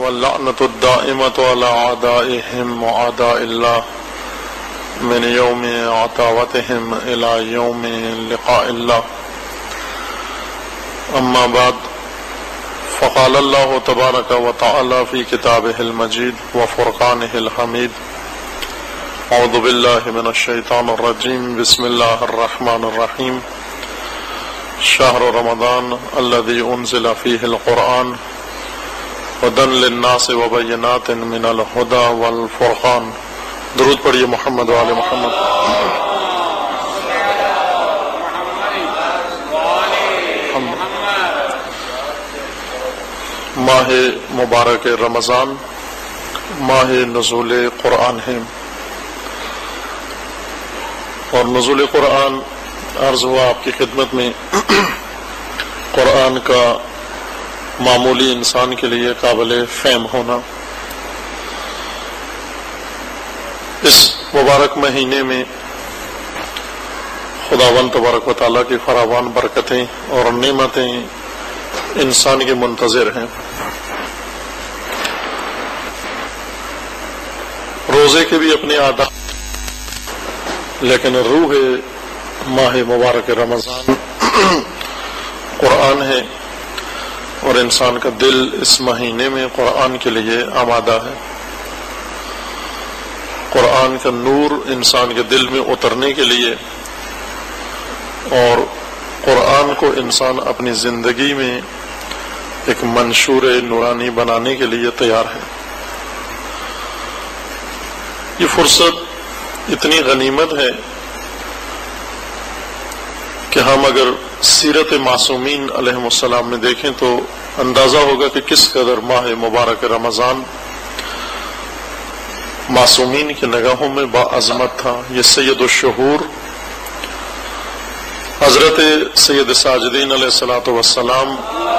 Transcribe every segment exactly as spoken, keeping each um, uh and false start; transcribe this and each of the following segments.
واللعنة الدائمة على أعدائهم وأعداء الله من يوم عتاوتهم إلى يوم لقاء الله. أما بعد، فقال الله تبارك وتعالى في كتابه المجيد وفرقانه الحميد: أعوذ بالله من الشيطان الرجيم، بسم الله الرحمن الرحيم. شهر رمضان الذي أنزل فيه القرآن هدى للناس وبينات من الهدى والفرقان. درود پڑھیے محمد و آل محمد. ماہ مبارک رمضان ماہ نزول قرآن ہے، اور نزول قرآن عرض ہوا آپ کی خدمت میں قرآن کا معمولی انسان کے لیے قابل فہم ہونا. اس مبارک مہینے میں خداوند تبارک و تعالیٰ کی فراوان برکتیں اور نعمتیں انسان کے منتظر ہیں. روزے کے بھی اپنے آداب، لیکن روح ماہ مبارک رمضان قرآن ہے، اور انسان کا دل اس مہینے میں قرآن کے لیے آمادہ ہے. قرآن کا نور انسان کے دل میں اترنے کے لیے اور قرآن کو انسان اپنی زندگی میں ایک منشور نورانی بنانے کے لیے تیار ہے. یہ فرصت اتنی غنیمت ہے کہ ہم اگر سیرت معصومین علیہم السلام میں دیکھیں تو اندازہ ہوگا کہ کس قدر ماہ مبارک رمضان معصومین کی نگاہوں میں باعظمت تھا. یہ سید الشہور حضرت سید ساجدین علیہ الصلوۃ والسلام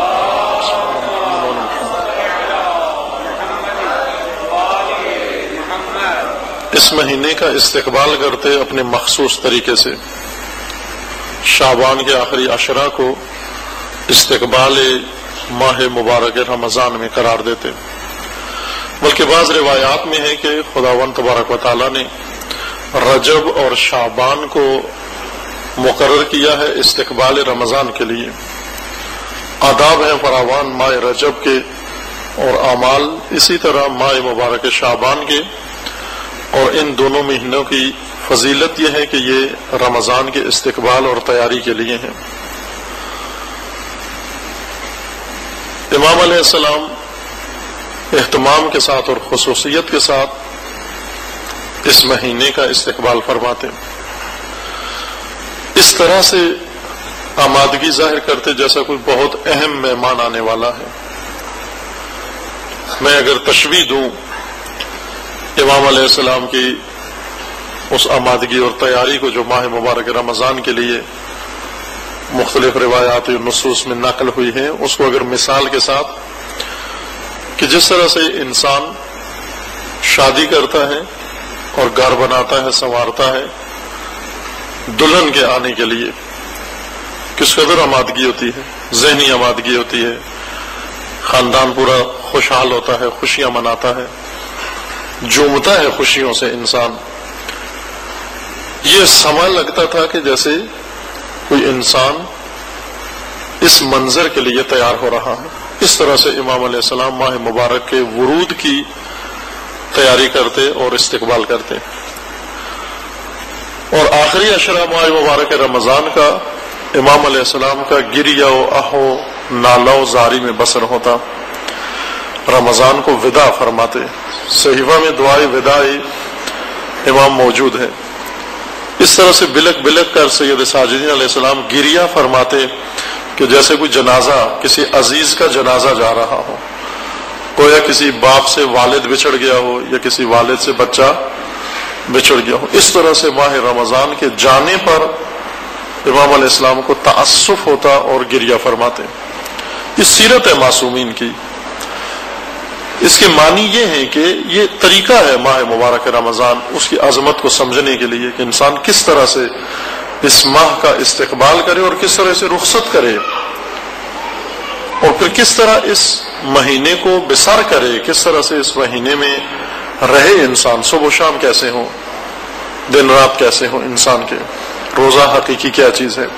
اس مہینے کا استقبال کرتے اپنے مخصوص طریقے سے. شعبان کے آخری عشرہ کو استقبال ماہ مبارک رمضان میں قرار دیتے، بلکہ بعض روایات میں ہے کہ خداوند تبارک و تعالیٰ نے رجب اور شعبان کو مقرر کیا ہے استقبال رمضان کے لیے. آداب ہیں فراوان ماہ رجب کے اور اعمال اسی طرح ماہ مبارک شعبان کے، اور ان دونوں مہینوں کی فضیلت یہ ہے کہ یہ رمضان کے استقبال اور تیاری کے لیے ہیں. امام علیہ السلام اہتمام کے ساتھ اور خصوصیت کے ساتھ اس مہینے کا استقبال فرماتے، اس طرح سے آمادگی ظاہر کرتے جیسا کوئی بہت اہم مہمان آنے والا ہے. میں اگر تشبیہ دوں امام علیہ السلام کی اس آمادگی اور تیاری کو جو ماہ مبارک رمضان کے لیے مختلف روایات اور نصوص میں نقل ہوئی ہیں، اس کو اگر مثال کے ساتھ کہ جس طرح سے انسان شادی کرتا ہے اور گھر بناتا ہے، سنوارتا ہے، دلہن کے آنے کے لیے کس قدر آمادگی ہوتی ہے، ذہنی آمادگی ہوتی ہے، خاندان پورا خوشحال ہوتا ہے، خوشیاں مناتا ہے، جھومتا ہے خوشیوں سے انسان. یہ سما لگتا تھا کہ جیسے کوئی انسان اس منظر کے لیے تیار ہو رہا ہے. اس طرح سے امام علیہ السلام ماہ مبارک کے ورود کی تیاری کرتے اور استقبال کرتے. اور آخری عشرہ ماہ مبارک رمضان کا امام علیہ السلام کا گریہ و آہو نالہ و زاری میں بسر ہوتا. رمضان کو وداع فرماتے. صحیفہ میں دعائے وداعی امام موجود ہے. اس طرح سے بلک بلک کر سید ساجدین علیہ السلام گریہ فرماتے کہ جیسے کوئی جنازہ، کسی عزیز کا جنازہ جا رہا ہو، گویا کسی باپ سے والد بچھڑ گیا ہو یا کسی والد سے بچہ بچھڑ گیا ہو. اس طرح سے ماہ رمضان کے جانے پر امام علیہ السلام کو تأسف ہوتا اور گریہ فرماتے. یہ سیرت ہے معصومین کی. اس کے معنی یہ ہے کہ یہ طریقہ ہے ماہ مبارک رمضان اس کی عظمت کو سمجھنے کے لیے کہ انسان کس طرح سے اس ماہ کا استقبال کرے اور کس طرح سے رخصت کرے، اور پھر کس طرح اس مہینے کو بسر کرے، کس طرح سے اس مہینے میں رہے انسان، صبح و شام کیسے ہوں، دن رات کیسے ہوں انسان کے، روزہ حقیقی کیا چیز ہے،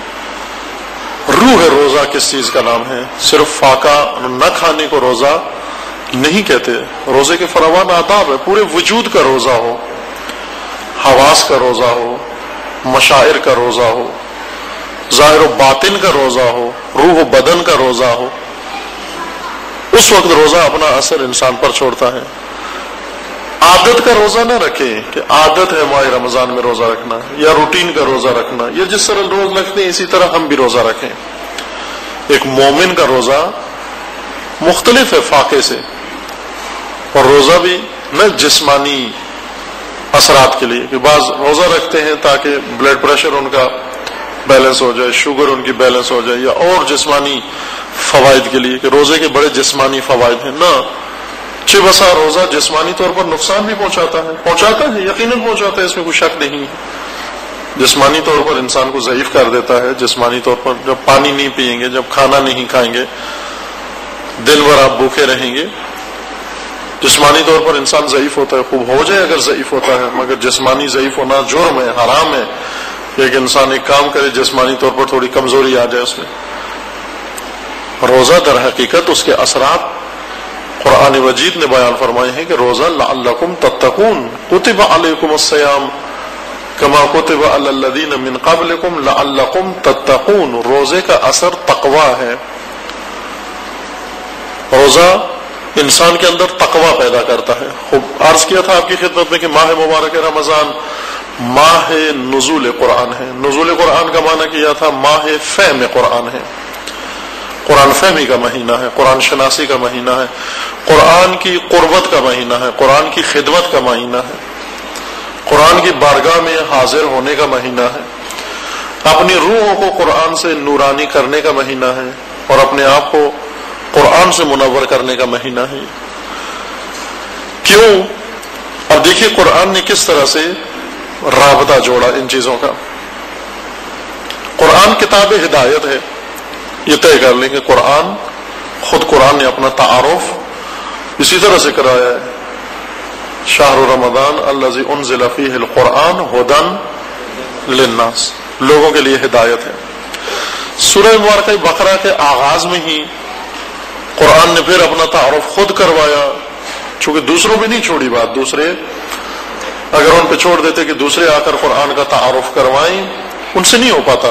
روح روزہ کس چیز کا نام ہے۔ صرف فاقہ نہ کھانے کو روزہ نہیں کہتے، روزے کے فراوان آداب ہے، پورے وجود کا روزہ ہو، حواس کا روزہ ہو، مشاعر کا روزہ ہو، ظاہر و باطن کا روزہ ہو، روح و بدن کا روزہ ہو، اس وقت روزہ اپنا اثر انسان پر چھوڑتا ہے۔ عادت کا روزہ نہ رکھے کہ عادت ہے ماہ رمضان میں روزہ رکھنا یا روٹین کا روزہ رکھنا، یا جس طرح روز رکھتے ہیں اسی طرح ہم بھی روزہ رکھیں۔ ایک مومن کا روزہ مختلف ہے فاقے سے، اور روزہ بھی نہ جسمانی اثرات کے لیے کہ بعض روزہ رکھتے ہیں تاکہ بلڈ پریشر ان کا بیلنس ہو جائے، شوگر ان کی بیلنس ہو جائے، یا اور جسمانی فوائد کے لیے کہ روزے کے بڑے جسمانی فوائد ہیں، نہ چھ بسا روزہ جسمانی طور پر نقصان بھی پہنچاتا ہے، پہنچاتا ہے یقیناً پہنچاتا ہے، اس میں کوئی شک نہیں ہے۔ جسمانی طور پر انسان کو ضعیف کر دیتا ہے، جسمانی طور پر جب پانی نہیں پئیں گے، جب کھانا نہیں کھائیں گے، دن بھر آپ بھوکے رہیں گے، جسمانی طور پر انسان ضعیف ہوتا ہے، خوب ہو جائے اگر ضعیف ہوتا ہے، مگر جسمانی ضعیف ہونا جرم ہے، حرام ہے۔ ایک انسان ایک کام کرے جسمانی طور پر تھوڑی کمزوری آ جائے اس میں۔ روزہ در حقیقت اس کے اثرات قرآن مجید نے بیان فرمائے ہیں کہ روزہ لعلکم تتقون، کتب علیکم الصیام کما کتب علی الذین من قبلکم لعلکم تتقون، روزے کا اثر تقوی ہے۔ روزہ انسان کے اندر تقوی پیدا کرتا ہے۔ خوب عرض کیا تھا آپ کی خدمت میں کہ ماہ مبارک رمضان ماہ نزول قرآن ہے۔ نزول قرآن کا معنی کیا تھا ماہ فہم قرآن ہے، قرآن فہمی کا مہینہ ہے، قرآن شناسی کا مہینہ ہے، قرآن کی قربت کا مہینہ ہے، قرآن کی خدمت کا مہینہ ہے، قرآن کی بارگاہ میں حاضر ہونے کا مہینہ ہے، اپنی روحوں کو قرآن سے نورانی کرنے کا مہینہ ہے، اور اپنے آپ کو قرآن سے منور کرنے کا مہینہ ہے۔ کیوں؟ اب دیکھیے قرآن نے کس طرح سے رابطہ جوڑا ان چیزوں کا۔ قرآن کتاب ہدایت ہے، یہ طے کر لیں کہ قرآن خود قرآن نے اپنا تعارف اسی طرح سے کرایا ہے، شہر رمضان الذی انزل فیہ القرآن ھدی للناس، لوگوں کے لیے ہدایت ہے۔ سورہ مبارکہ بقرہ کے آغاز میں ہی قرآن نے پھر اپنا تعارف خود کروایا، چونکہ دوسروں پہ نہیں چھوڑی بات، دوسرے اگر ان پہ چھوڑ دیتے کہ دوسرے آ کر قرآن کا تعارف کروائیں، ان سے نہیں ہو پاتا۔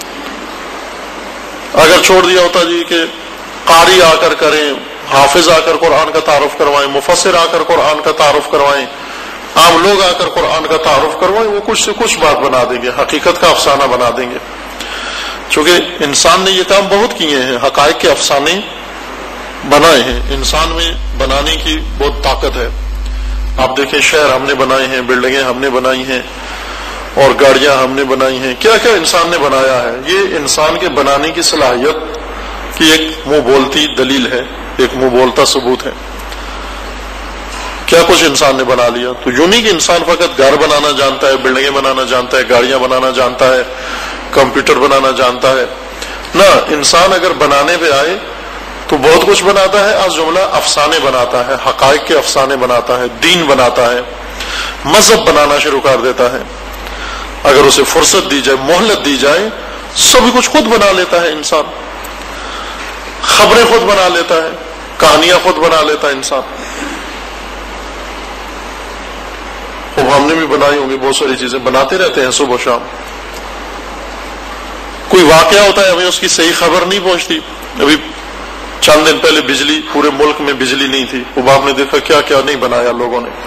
اگر چھوڑ دیا ہوتا جی کہ قاری آ کر کریں، حافظ آ کر قرآن کا تعارف کروائیں، مفسر آ کر قرآن کا تعارف کروائیں، عام لوگ آ کر قرآن کا تعارف کروائیں، وہ کچھ سے کچھ بات بنا دیں گے، حقیقت کا افسانہ بنا دیں گے۔ چونکہ انسان نے یہ کام بہت کیے ہیں، حقائق کے افسانے بنائے ہیں، انسان میں بنانے کی بہت طاقت ہے۔ آپ دیکھیں شہر ہم نے بنائے ہیں، بلڈنگیں ہم نے بنائی ہیں، اور گاڑیاں ہم نے بنائی ہیں، کیا کیا انسان نے بنایا ہے۔ یہ انسان کے بنانے کی صلاحیت کی ایک منہ بولتی دلیل ہے، ایک منہ بولتا ثبوت ہے۔ کیا کچھ انسان نے بنا لیا۔ تو یوں نہیں کہ انسان فقط گھر بنانا جانتا ہے، بلڈنگیں بنانا جانتا ہے، گاڑیاں بنانا جانتا ہے، کمپیوٹر بنانا جانتا ہے، نہ، انسان اگر بنانے پہ آئے تو بہت کچھ بناتا ہے، از جملہ افسانے بناتا ہے، حقائق کے افسانے بناتا ہے، دین بناتا ہے، مذہب بنانا شروع کر دیتا ہے۔ اگر اسے فرصت دی جائے، مہلت دی جائے، سب کچھ خود بنا لیتا ہے انسان، خبریں خود بنا لیتا ہے، کہانیاں خود بنا لیتا ہے انسان۔ اب ہم نے بھی بنائی ہوں گی بہت ساری چیزیں، بناتے رہتے ہیں صبح و شام۔ کوئی واقعہ ہوتا ہے ہمیں اس کی صحیح خبر نہیں پہنچتی۔ ابھی چند دن پہلے بجلی، پورے ملک میں بجلی نہیں تھی، اب آپ نے دیکھا کیا کیا نہیں بنایا لوگوں نے،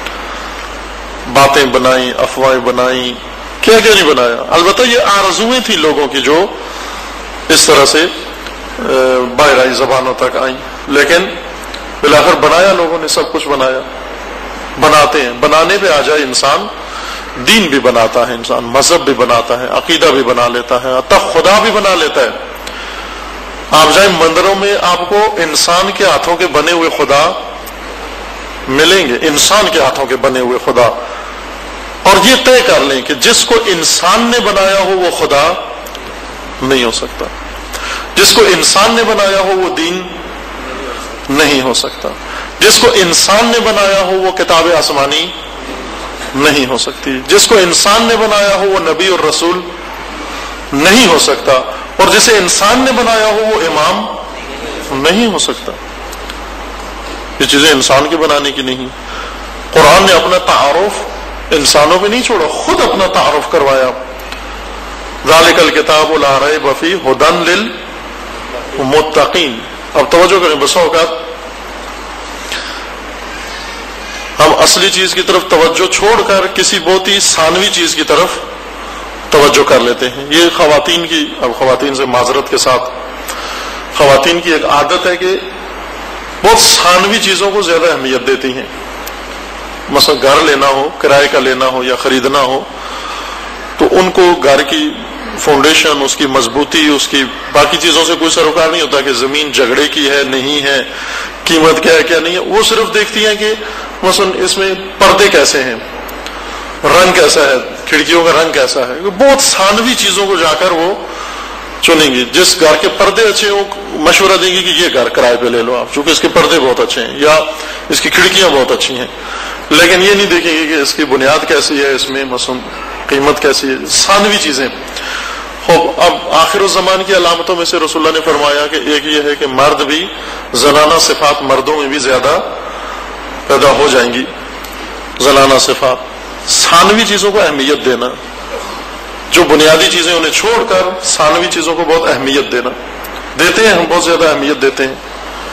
باتیں بنائیں، افواہیں بنائیں، کیا کیا نہیں بنایا۔ البتہ یہ آرزویں تھی لوگوں کی جو اس طرح سے باہرائی زبانوں تک آئیں، لیکن بالآخر بنایا لوگوں نے، سب کچھ بنایا۔ بناتے ہیں، بنانے پہ آ جائے انسان، دین بھی بناتا ہے انسان، مذہب بھی بناتا ہے، عقیدہ بھی بنا لیتا ہے، حتی خدا بھی بنا لیتا ہے۔ آپ جائیں مندروں میں، آپ کو انسان کے ہاتھوں کے بنے ہوئے خدا ملیں گے، انسان کے ہاتھوں کے بنے ہوئے خدا، اور یہ طے کر لیں کہ جس کو انسان نے بنایا ہو وہ خدا نہیں ہو سکتا، جس کو انسان نے بنایا ہو وہ دین نہیں ہو سکتا. جس کو انسان نے بنایا ہو وہ کتاب آسمانی نہیں ہو سکتی. جس کو انسان نے بنایا ہو وہ نبی اور رسول نہیں ہو سکتا. اور جسے انسان نے بنایا ہو وہ امام نہیں ہو سکتا. یہ چیزیں انسان کے بنانے کی نہیں. قرآن نے اپنا تعارف انسانوں پہ نہیں چھوڑا، خود اپنا تعارف کروایا. ذالک الکتاب لا ریب فیہ ھدی للمتقین. اب توجہ کریں، بسا اوقات ہم اصلی چیز کی طرف توجہ چھوڑ کر کسی بہت ہی ثانوی چیز کی طرف توجہ کر لیتے ہیں. یہ خواتین کی، اب خواتین سے معذرت کے ساتھ، خواتین کی ایک عادت ہے کہ بہت ثانوی چیزوں کو زیادہ اہمیت دیتی ہیں. مثلا گھر لینا ہو، کرائے کا لینا ہو یا خریدنا ہو، تو ان کو گھر کی فاؤنڈیشن، اس کی مضبوطی، اس کی باقی چیزوں سے کوئی سروکار نہیں ہوتا کہ زمین جھگڑے کی ہے نہیں ہے، قیمت کیا ہے کیا نہیں ہے. وہ صرف دیکھتی ہیں کہ مثلا اس میں پردے کیسے ہیں، رنگ کیسا ہے، کھڑکیوں کا رنگ کیسا ہے. بہت ثانوی چیزوں کو جا کر وہ چنیں گی. جس گھر کے پردے اچھے ہوں مشورہ دیں گی کہ یہ گھر کرائے پہ لے لو آپ، چونکہ اس کے پردے بہت اچھے ہیں یا اس کی کھڑکیاں بہت اچھی ہیں. لیکن یہ نہیں دیکھیں گے کہ اس کی بنیاد کیسی ہے، اس میں مثلا قیمت کیسی ہے. ثانوی چیزیں. خوب اب آخر الزمان کی علامتوں میں سے رسول اللہ نے فرمایا کہ ایک یہ ہے کہ مرد بھی زنانہ صفات مردوں میں بھی زیادہ پیدا ہو جائیں گی. زنانہ صفات، ثانوی چیزوں کو اہمیت دینا، جو بنیادی چیزیں انہیں چھوڑ کر ثانوی چیزوں کو بہت اہمیت دینا. دیتے ہیں ہم، بہت زیادہ اہمیت دیتے ہیں.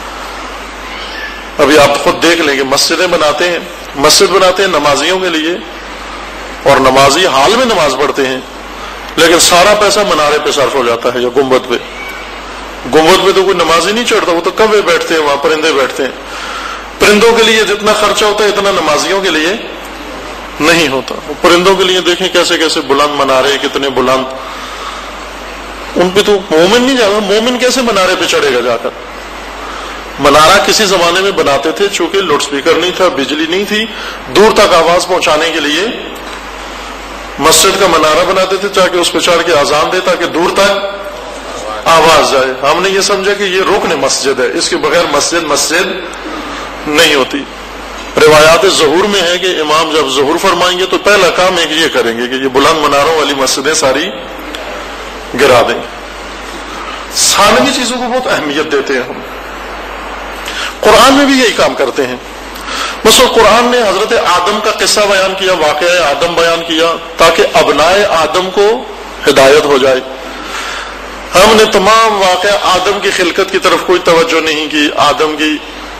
ابھی آپ خود دیکھ لیں کہ مسجدیں بناتے ہیں، مسجد بناتے ہیں نمازیوں کے لیے، اور نمازی حال میں نماز پڑھتے ہیں، لیکن سارا پیسہ منارے پہ صرف ہو جاتا ہے یا گنبد پہ. گنبد پہ تو کوئی نمازی نہیں چڑھتا، وہ تو کوے بیٹھتے ہیں، وہاں پرندے بیٹھتے ہیں. پرندوں کے لیے جتنا خرچہ ہوتا ہے اتنا نمازیوں کے لیے نہیں ہوتا. پرندوں کے لیے دیکھیں کیسے کیسے بلند منارے، کتنے بلند. ان پہ تو مومن نہیں جاتا. مومن کیسے منارے پہ چڑھے گا جا کر؟ منارہ کسی زمانے میں بناتے تھے چونکہ لاؤڈ سپیکر نہیں تھا، بجلی نہیں تھی، دور تک آواز پہنچانے کے لیے مسجد کا منارہ بناتے تھے تاکہ اس پہ چڑھ کے اذان دے تاکہ دور تک آواز جائے. ہم نے یہ سمجھا کہ یہ رکن مسجد ہے، اس کے بغیر مسجد مسجد نہیں ہوتی. روایات ظہور میں ہے کہ امام جب ظہور فرمائیں گے تو پہلا کام ایک یہ کریں گے کہ یہ بلند مناروں والی مسجدیں ساری گرا دیں گے. ثانوی چیزوں کو بہت اہمیت دیتے ہیں ہم. قرآن میں بھی یہی کام کرتے ہیں. مثلا قرآن نے حضرت آدم کا قصہ بیان کیا، واقعہ آدم بیان کیا تاکہ ابنائے آدم کو ہدایت ہو جائے. ہم نے تمام واقعہ آدم کی خلقت کی طرف کوئی توجہ نہیں کی، آدم کی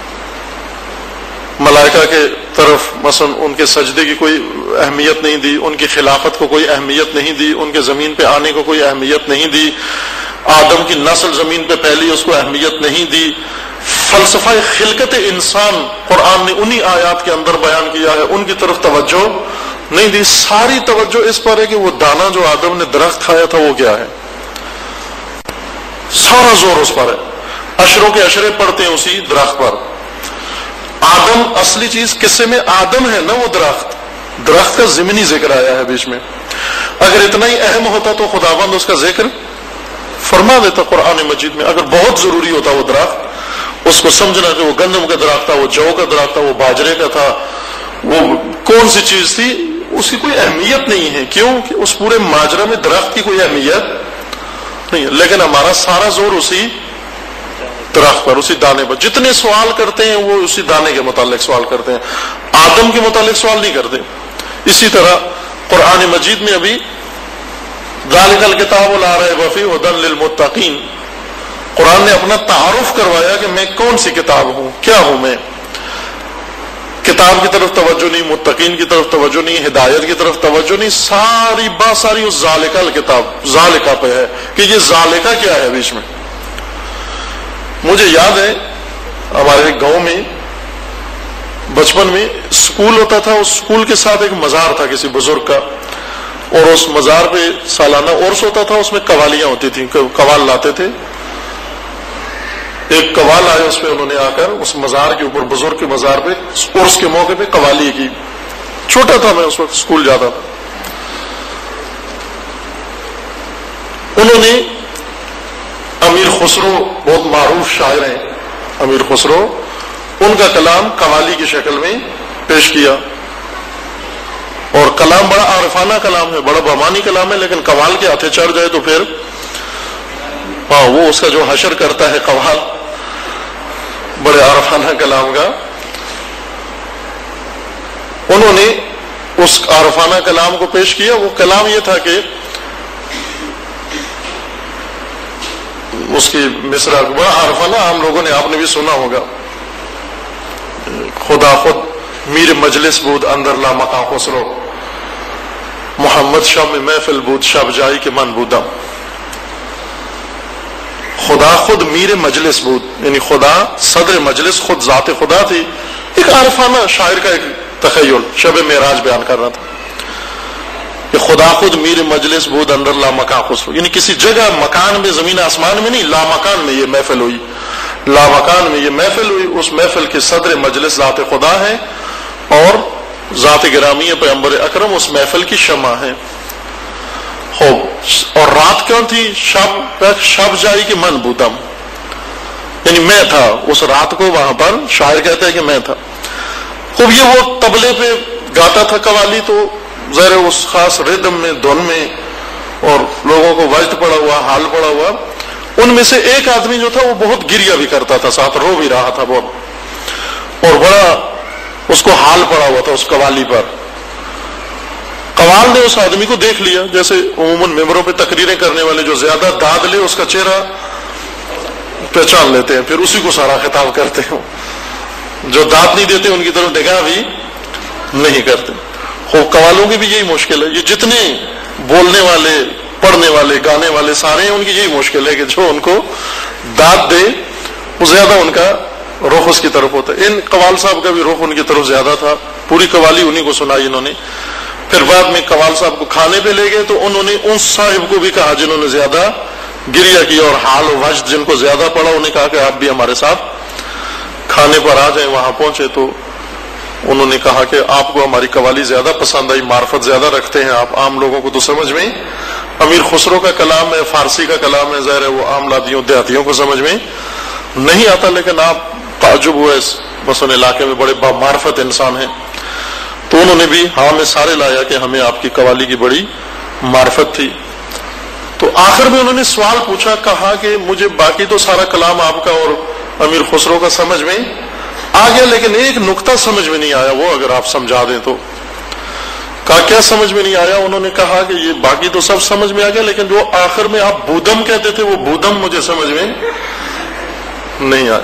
ملائکہ کے طرف مثلا ان کے سجدے کی کوئی اہمیت نہیں دی، ان کی خلافت کو کوئی اہمیت نہیں دی، ان کے زمین پہ آنے کو کوئی اہمیت نہیں دی، آدم کی نسل زمین پہ پھیلی اس کو اہمیت نہیں دی. فلسفہ خلقت انسان قرآن نے انہی آیات کے اندر بیان کیا ہے، ان کی طرف توجہ نہیں دی. ساری توجہ اس پر ہے کہ وہ دانا جو آدم نے درخت کھایا تھا وہ کیا ہے، سارا زور اس پر ہے. اشروں کے اشرے پڑتے ہیں اسی درخت پر. آدم اصلی چیز قصے میں آدم ہے نا، وہ درخت درخت کا ضمنی ذکر آیا ہے بیچ میں. اگر اتنا ہی اہم ہوتا تو خداوند اس کا ذکر فرما دیتا قرآن مجید میں. اگر بہت ضروری ہوتا وہ درخت، اس کو سمجھنا کہ وہ گندم کا درخت تھا، وہ جو کا درخت تھا، وہ باجرے کا تھا، وہ کون سی چیز تھی، اس کی کوئی اہمیت نہیں ہے. کیوں کہ اس پورے ماجرا میں درخت کی کوئی اہمیت نہیں ہے. لیکن ہمارا سارا زور اسی درخت پر، اسی دانے پر. جتنے سوال کرتے ہیں وہ اسی دانے کے متعلق سوال کرتے ہیں، آدم کے متعلق سوال نہیں کرتے. اسی طرح قرآن مجید میں ابھی ذالک الکتاب لا ریب فیہ ھدی للمتقین، قرآن نے اپنا تعارف کروایا کہ میں کون سی کتاب ہوں، کیا ہوں میں. کتاب کی طرف توجہ نہیں، متقین کی طرف توجہ نہیں، ہدایت کی طرف توجہ نہیں. ساری بات ساری اس ذالک الکتاب ذالکہ پہ ہے کہ یہ ذالکہ کیا ہے. بیچ میں مجھے یاد ہے ہمارے گاؤں میں بچپن میں اسکول ہوتا تھا، اس اسکول کے ساتھ ایک مزار تھا کسی بزرگ کا، اور اس مزار پہ سالانہ عرس ہوتا تھا. اس میں قوالیاں ہوتی تھیں، قوال لاتے تھے. ایک قوال آئے، اس پہ انہوں نے آ کر اس مزار کے اوپر، بزرگ کے مزار پہ عرس کے موقع پہ قوالی کی. چھوٹا تھا میں اس وقت، اسکول جاتا تھا. انہوں نے امیر خسرو، بہت معروف شاعر ہیں امیر خسرو، ان کا کلام قوالی کی شکل میں پیش کیا. اور کلام بڑا عارفانہ کلام ہے, بڑا بامانی کلام ہے, لیکن قوال کے ہاتھے چڑھ جائے تو پھر ہاں وہ اس کا جو حشر کرتا ہے قوال بڑے عارفانہ کلام کا. انہوں نے اس عارفانہ کلام کو پیش کیا. وہ کلام یہ تھا کہ اس کی مصرع بڑا عارفانہ, عام لوگوں نے, آپ نے بھی سنا ہوگا, خدا خود میر مجلس بود اندر لا مقام خسرو, محمد شب محفل بود شب جائی کے من بودم. خدا خود میر مجلس بود, یعنی خدا صدر مجلس, خود ذات خدا تھی. ایک عارفانہ شاعر کا ایک تخیل شب معراج بیان کر رہا تھا کہ خدا خود میر مجلس بود اندر لا مکان خسرو, یعنی کسی جگہ مکان میں, زمین آسمان میں نہیں, لا مکان میں یہ محفل ہوئی, لا مکان میں یہ محفل ہوئی. اس محفل کے صدر مجلس ذات خدا ہے اور ذات گرامی پیغمبر اکرم اس محفل کی شمع ہے. خوب اور رات کیوں تھی؟ شب شب جائی کہ من بودم, یعنی میں تھا اس رات کو وہاں پر. شاعر کہتا ہے کہ میں تھا. خوب یہ وہ طبلے پہ گاتا تھا قوالی, تو ظاہر اس خاص ردم میں, دھن میں, اور لوگوں کو وجد پڑا ہوا, حال پڑا ہوا. ان میں سے ایک آدمی جو تھا وہ بہت گریا بھی کرتا تھا, ساتھ رو بھی رہا تھا بہت, اور بڑا اس کو حال پڑا ہوا تھا اس قوالی پر. قوال نے اس آدمی کو دیکھ لیا, جیسے عموماً ممبروں پہ تقریریں کرنے والے جو زیادہ داد لے اس کا چہرہ پہچان لیتے ہیں, پھر اسی کو سارا خطاب کرتے ہیں. جو داد نہیں دیتے ان کی طرف نگاہ بھی نہیں کرتے. خوب قوالوں کی بھی یہی مشکل ہے. یہ جتنے بولنے والے, پڑھنے والے, گانے والے سارے ہیں, ان کی یہی مشکل ہے کہ جو ان کو داد دے وہ زیادہ ان کا رخ اس کی طرف ہوتا ہے. ان قوال صاحب کا بھی رخ ان کی طرف زیادہ تھا. پوری قوالی انہی کو سنائی انہوں نے. پھر بعد میں قوال صاحب کو کھانے پہ لے گئے تو انہوں نے ان صاحب کو بھی کہا جنہوں نے زیادہ گریا کیا اور حال و وجد جن کو زیادہ پڑا, انہوں نے کہا کہ آپ بھی ہمارے ساتھ کھانے پر آ جائیں. وہاں پہنچے تو انہوں نے کہا کہ آپ کو ہماری قوالی زیادہ پسند آئی, معرفت زیادہ رکھتے ہیں آپ, عام لوگوں کو تو سمجھ میں امیر خسرو کا کلام ہے, فارسی کا کلام ہے, ظاہر ہے وہ عام لادیوں دیہاتیوں کو سمجھ میں نہیں آتا, لیکن آپ تعجب ہوا اس مثلا علاقے میں بڑے بامعرفت انسان ہیں. تو انہوں نے بھی ہاں میں سارے لایا کہ ہمیں آپ کی قوالی کی بڑی معرفت تھی. تو آخر میں انہوں نے سوال پوچھا, کہا کہ مجھے باقی تو سارا کلام آپ کا اور امیر خسرو کا سمجھ میں آ گیا, لیکن ایک نقطہ سمجھ میں نہیں آیا, وہ اگر آپ سمجھا دیں تو. کہا کیا سمجھ میں نہیں آیا؟ انہوں نے کہا کہ یہ باقی تو سب سمجھ میں آ گیا, لیکن جو آخر میں آپ بودم کہتے تھے وہ بودم مجھے سمجھ میں نہیں آیا.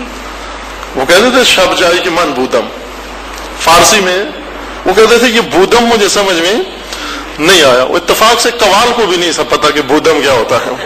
وہ کہتے تھے شب جائی کہ من بودم, فارسی میں وہ کہتے تھے کہ بودم مجھے سمجھ میں نہیں آیا. وہ اتفاق سے قوال کو بھی نہیں سب پتا کہ بودم کیا ہوتا ہے.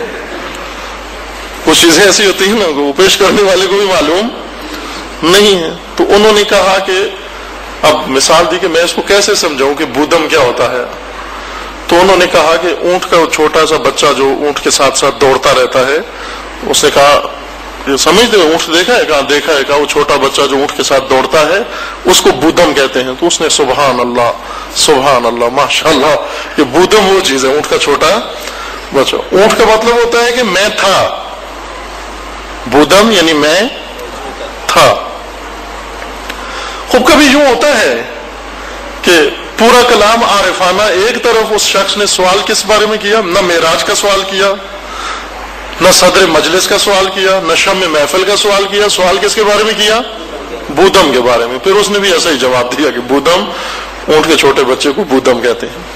کچھ چیزیں ایسی ہوتی ہیں نا وہ پیش کرنے والے کو بھی معلوم نہیں ہے. تو انہوں نے کہا کہ اب مثال دی کہ میں اس کو کیسے سمجھاؤں کہ بودم کیا ہوتا ہے. تو انہوں نے کہا کہ اونٹ کا چھوٹا سا بچہ جو اونٹ کے ساتھ ساتھ دوڑتا رہتا ہے, اس نے کہا یہ سمجھتے ہو اونٹ دیکھا ہے؟ کہا دیکھا ہے. کہا وہ چھوٹا بچہ جو اونٹ کے ساتھ دوڑتا ہے اس کو بودم کہتے ہیں. تو اس نے سبحان اللہ سبحان اللہ ماشاء اللہ, یہ بودم وہ چیز ہے اونٹ کا چھوٹا بچہ. اونٹ کا مطلب ہوتا ہے کہ میں تھا, بودم یعنی میں تھا. خوب کبھی یوں ہوتا ہے کہ پورا کلام عارفانہ, ایک طرف اس شخص نے سوال کس بارے میں کیا, نہ معراج کا سوال کیا, نہ صدر مجلس کا سوال کیا, نہ شم محفل کا سوال کیا. سوال کس کے بارے میں کیا؟ بودم کے بارے میں. پھر اس نے بھی ایسا ہی جواب دیا کہ بودم, اونٹ کے چھوٹے بچے کو بودم کہتے ہیں.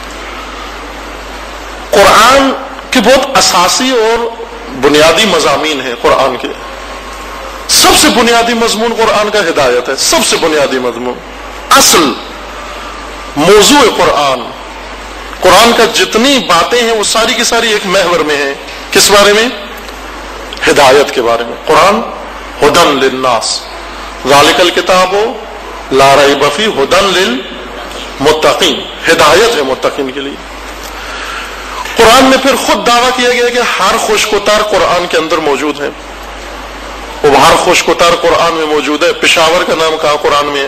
قرآن کے بہت اساسی اور بنیادی مضامین ہیں. قرآن کے سب سے بنیادی مضمون قرآن کا ہدایت ہے. سب سے بنیادی مضمون, اصل موضوع قرآن. قرآن کا جتنی باتیں ہیں وہ ساری کی ساری ایک محور میں ہیں. کس بارے میں؟ ہدایت کے بارے میں. قرآن ہدن للناس, ذالک الکتاب لا ریب فیہ ہدن للمتقین, ہدایت ہے متقین کے لیے. قرآن میں پھر خود دعویٰ کیا گیا کہ ہر خوشگوار قرآن کے اندر موجود ہے. وہ ہر خوشگوار قرآن میں موجود ہے. پشاور کا نام کہاں قرآن میں ہے؟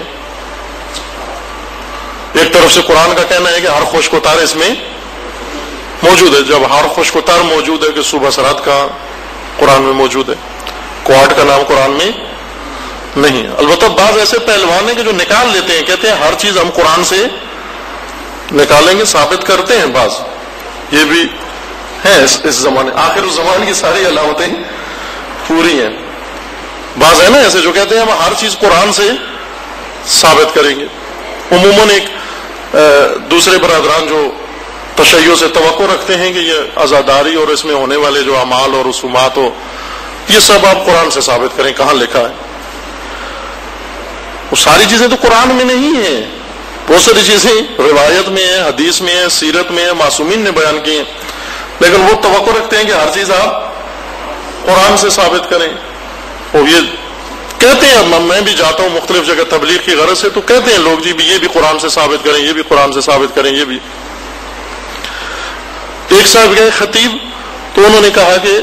ایک طرف سے قرآن کا کہنا ہے کہ ہر خوشگوار اس میں موجود ہے. جب ہر خوشگوار موجود ہے کہ صوبہ سرحد کا قرآن میں موجود ہے. کوارٹ کا نام قرآن میں نہیں. البتہ بعض ایسے پہلوان ہیں کہ جو نکال لیتے ہیں, کہتے ہیں ہر چیز ہم قرآن سے نکالیں گے, ثابت کرتے ہیں بعض, یہ بھی ہے اس, اس زمانے, آخر اس زمانے کی ساری علامتیں پوری ہیں. بعض ہے نا ایسے جو کہتے ہیں ہم ہر چیز قرآن سے ثابت کریں گے. عموماً ایک دوسرے برادران جو تشیع سے توقع رکھتے ہیں کہ یہ عزاداری اور اس میں ہونے والے جو اعمال اور رسومات ہو, یہ سب آپ قرآن سے ثابت کریں, کہاں لکھا ہے؟ وہ ساری چیزیں تو قرآن میں نہیں ہیں, بہت ساری چیزیں روایت میں ہیں, حدیث میں ہیں, سیرت میں ہیں, معصومین نے بیان کی ہیں, لیکن وہ توقع رکھتے ہیں کہ ہر چیز آپ قرآن سے ثابت کریں. اور یہ کہتے ہیں, میں بھی جاتا ہوں مختلف جگہ تبلیغ کی غرض سے, تو کہتے ہیں لوگ جی بھی یہ بھی قرآن سے ثابت کریں, یہ بھی قرآن سے ثابت کریں, یہ بھی. ایک صاحب گئے خطیب, تو انہوں نے کہا کہ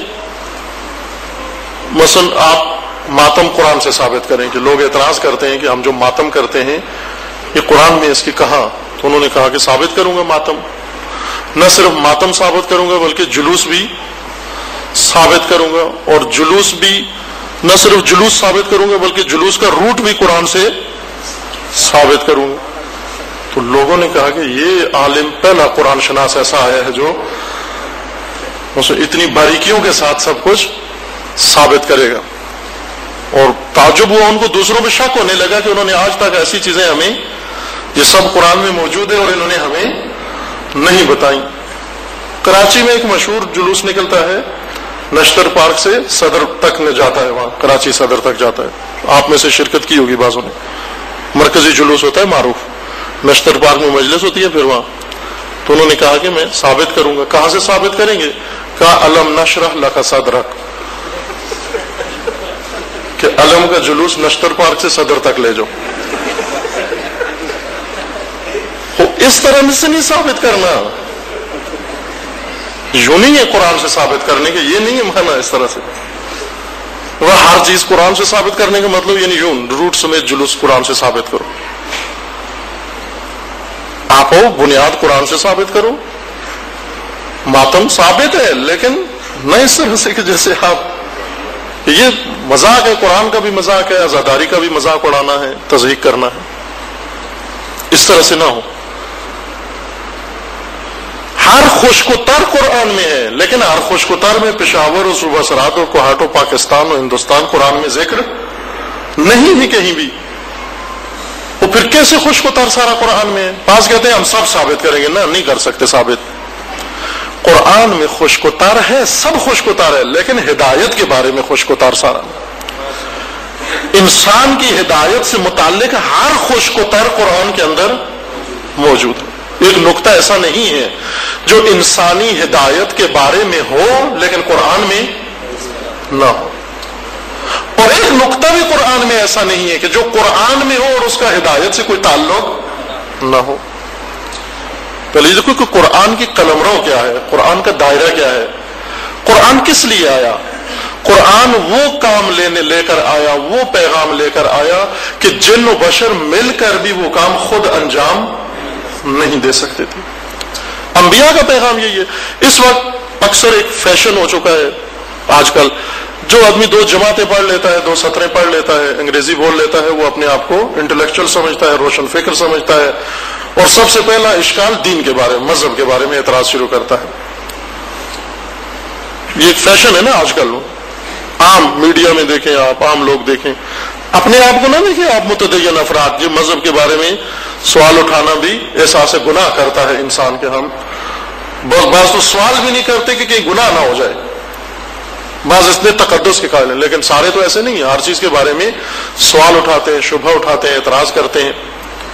مثلا آپ ماتم قرآن سے ثابت کریں, کہ لوگ اعتراض کرتے ہیں کہ ہم جو ماتم کرتے ہیں یہ قرآن میں اس کی کہاں؟ تو انہوں نے کہا کہ ثابت کروں گا ماتم, نہ صرف ماتم ثابت کروں گا بلکہ جلوس بھی ثابت کروں گا, اور جلوس بھی نہ صرف جلوس ثابت کروں گا بلکہ جلوس کا روٹ بھی قرآن سے ثابت کروں گا. تو لوگوں نے کہا کہ یہ عالم پہلا قرآن شناس ایسا آیا ہے جو اتنی باریکیوں کے ساتھ سب کچھ ثابت کرے گا. اور تعجب ہوا ان کو, دوسروں پہ شک ہونے لگا کہ انہوں نے آج تک ایسی چیزیں ہمیں, یہ سب قرآن میں موجود ہے اور انہوں نے ہمیں نہیں بتائی. کراچی میں ایک مشہور جلوس نکلتا ہے, نشتر پارک سے صدر تک میں جاتا ہے, وہاں کراچی صدر تک جاتا ہے, آپ میں سے شرکت کی ہوگی بعضوں نے. مرکزی جلوس ہوتا ہے معروف, نشتر پارک میں مجلس ہوتی ہے, پھر وہاں. تو انہوں نے کہا کہ میں ثابت کروں گا. کہاں سے ثابت کریں گے؟ کہا الم نشرح لک صدرک, کہ علم کا جلوس نشتر پارک سے صدر تک لے جاؤ. اس طرح سے نہیں ثابت کرنا, یوں نہیں ہے قرآن سے ثابت کرنے کے, یہ نہیں ہے مانا اس طرح سے. وہ ہر چیز قرآن سے ثابت کرنے کا مطلب یہ نہیں یوں روٹ سمیت جلوس قرآن سے ثابت کرو. آپ ہو بنیاد قرآن سے ثابت کرو, ماتم ثابت ہے لیکن نہ اس طرح سے کہ جیسے آپ, یہ مذاق ہے, قرآن کا بھی مذاق ہے, عزاداری کا بھی مذاق اڑانا ہے, تضحیق کرنا ہے, اس طرح سے نہ ہو. ہر خشک و تر قرآن میں ہے, لیکن ہر خشک و تر میں پشاور اور صوبہ سرحد اور کوہاٹ و پاکستان اور ہندوستان قرآن میں ذکر نہیں بھی کہیں بھی. وہ پھر کیسے خشک و تر سارا قرآن میں ہے؟ بعض کہتے ہیں ہم سب ثابت کریں گے, نہ نہیں کر سکتے ثابت. قرآن میں خشک و تر ہے, سب خشک و تر ہے, لیکن ہدایت کے بارے میں خشک و تر سارا. انسان کی ہدایت سے متعلق ہر خشک و تر قرآن کے اندر موجود ہے. ایک نقطہ ایسا نہیں ہے جو انسانی ہدایت کے بارے میں ہو لیکن قرآن میں نہ ہو, اور ایک نقطہ بھی قرآن میں ایسا نہیں ہے کہ جو قرآن میں ہو اور اس کا ہدایت سے کوئی تعلق نہ ہو. پہلے دیکھو کہ قرآن کی قلمرو کیا ہے, قرآن کا دائرہ کیا ہے, قرآن کس لیے آیا. قرآن وہ کام لینے لے کر آیا, وہ پیغام لے کر آیا کہ جن و بشر مل کر بھی وہ کام خود انجام نہیں دے سکتے تھے. انبیاء کا پیغام یہی ہے. اس وقت اکثر ایک فیشن ہو چکا ہے آج کل, جو آدمی دو جماعتیں پڑھ لیتا ہے, دو سطریں پڑھ لیتا ہے, انگریزی بول لیتا ہے, وہ اپنے آپ کو انٹلیکچوئل سمجھتا ہے, روشن فکر سمجھتا ہے, اور سب سے پہلا اشکال دین کے بارے میں, مذہب کے بارے میں اعتراض شروع کرتا ہے. یہ ایک فیشن ہے نا آج کل. عام میڈیا میں دیکھیں آپ, عام لوگ دیکھیں, اپنے آپ کو نہ دیکھیں آپ متدین افراد. یہ مذہب کے بارے میں سوال اٹھانا بھی احساس گناہ کرتا ہے انسان کے. ہم بعض تو سوال بھی نہیں کرتے کہ کہیں گناہ نہ ہو جائے, بعض اس نے تقدس کے قائل ہیں, لیکن سارے تو ایسے نہیں ہیں. ہر چیز کے بارے میں سوال اٹھاتے ہیں, شبہ اٹھاتے ہیں, اعتراض کرتے ہیں.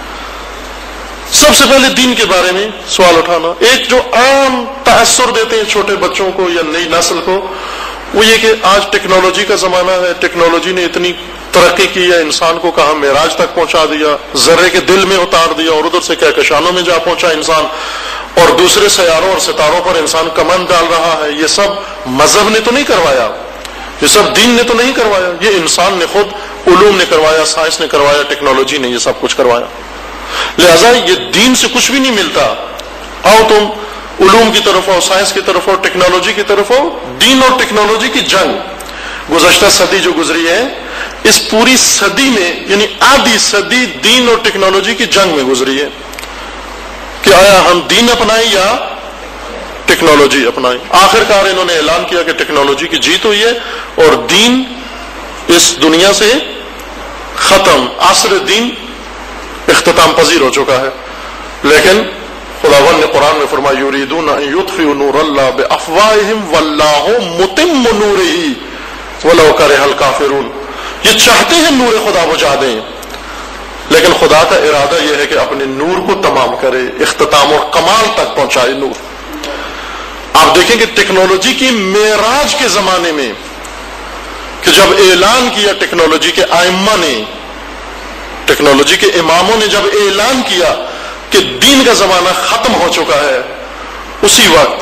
سب سے پہلے دین کے بارے میں سوال اٹھانا. ایک جو عام تاثر دیتے ہیں چھوٹے بچوں کو یا نئی نسل کو, وہ یہ کہ آج ٹیکنالوجی کا زمانہ ہے, ٹیکنالوجی نے اتنی ترقی کی ہے, انسان کو کہاں معراج تک پہنچا دیا, ذرے کے دل میں اتار دیا, اور ادھر سے کہکشانوں میں جا پہنچا انسان, اور دوسرے سیاروں اور ستاروں پر انسان کمند ڈال رہا ہے. یہ سب مذہب نے تو نہیں کروایا, یہ سب دین نے تو نہیں کروایا, یہ انسان نے خود, علوم نے کروایا, سائنس نے کروایا, ٹیکنالوجی نے یہ سب کچھ کروایا. لہذا یہ دین سے کچھ بھی نہیں ملتا. آؤ تم علوم کی طرف ہو, سائنس کی طرف ہو, ٹیکنالوجی کی طرف ہو. دین اور ٹیکنالوجی کی جنگ گزشتہ صدی جو گزری ہے, اس پوری صدی میں یعنی آدھی صدی دین اور ٹیکنالوجی کی جنگ میں گزری ہے کہ آیا ہم دین اپنائیں یا ٹیکنالوجی اپنائیں. آخر کار انہوں نے اعلان کیا کہ ٹیکنالوجی کی جیت ہوئی ہے اور دین اس دنیا سے ختم، عصر دین اختتام پذیر ہو چکا ہے. لیکن خداوند نے قرآن میں فرمایا یریدون ان یطفئوا نور اللہ بافواہہم واللہ متم نورہ ولو کرہ الکافرون. یہ چاہتے ہیں نور خدا بجھا دیں، لیکن خدا کا ارادہ یہ ہے کہ اپنے نور کو تمام کرے، اختتام اور کمال تک پہنچائے نور. آپ دیکھیں کہ ٹیکنالوجی کی معراج کے زمانے میں کہ جب اعلان کیا ٹیکنالوجی کے ائمہ نے، ٹیکنالوجی کے اماموں نے جب اعلان کیا کہ دین کا زمانہ ختم ہو چکا ہے، اسی وقت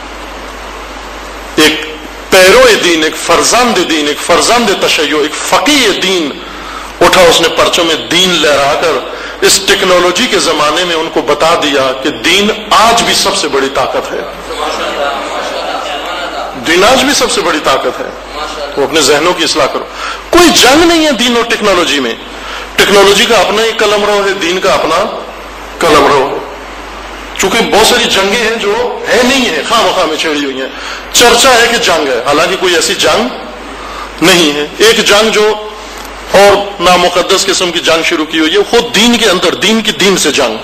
ایک پیرو دین، ایک فرزند دین، ایک فرزند تشیع، ایک فقیہ دین اٹھا، اس نے پرچوں میں دین لہرا کر اس ٹیکنالوجی کے زمانے میں ان کو بتا دیا کہ دین آج بھی سب سے بڑی طاقت ہے. دین آج بھی سب سے بڑی طاقت ہے. تو اپنے ذہنوں کی اصلاح کرو. کوئی جنگ نہیں ہے دین اور ٹیکنالوجی میں. ٹیکنالوجی کا اپنا ایک قلمرو ہے، دین کا اپنا قلمرو ہے. چونکہ بہت ساری جنگیں ہیں جو ہے نہیں ہے، خواہ مخواہ میں چھیڑی ہوئی ہیں. چرچا ہے کہ جنگ ہے، حالانکہ کوئی ایسی جنگ نہیں ہے. ایک جنگ جو اور نامقدس قسم کی جنگ شروع کی ہوئی ہے، خود دین کے اندر، دین کی دین سے جنگ.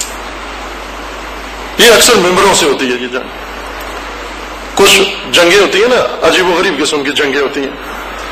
یہ اکثر ممبروں سے ہوتی ہے یہ جنگ. کچھ جنگیں ہوتی ہیں نا عجیب و غریب قسم کی جنگیں ہوتی ہیں،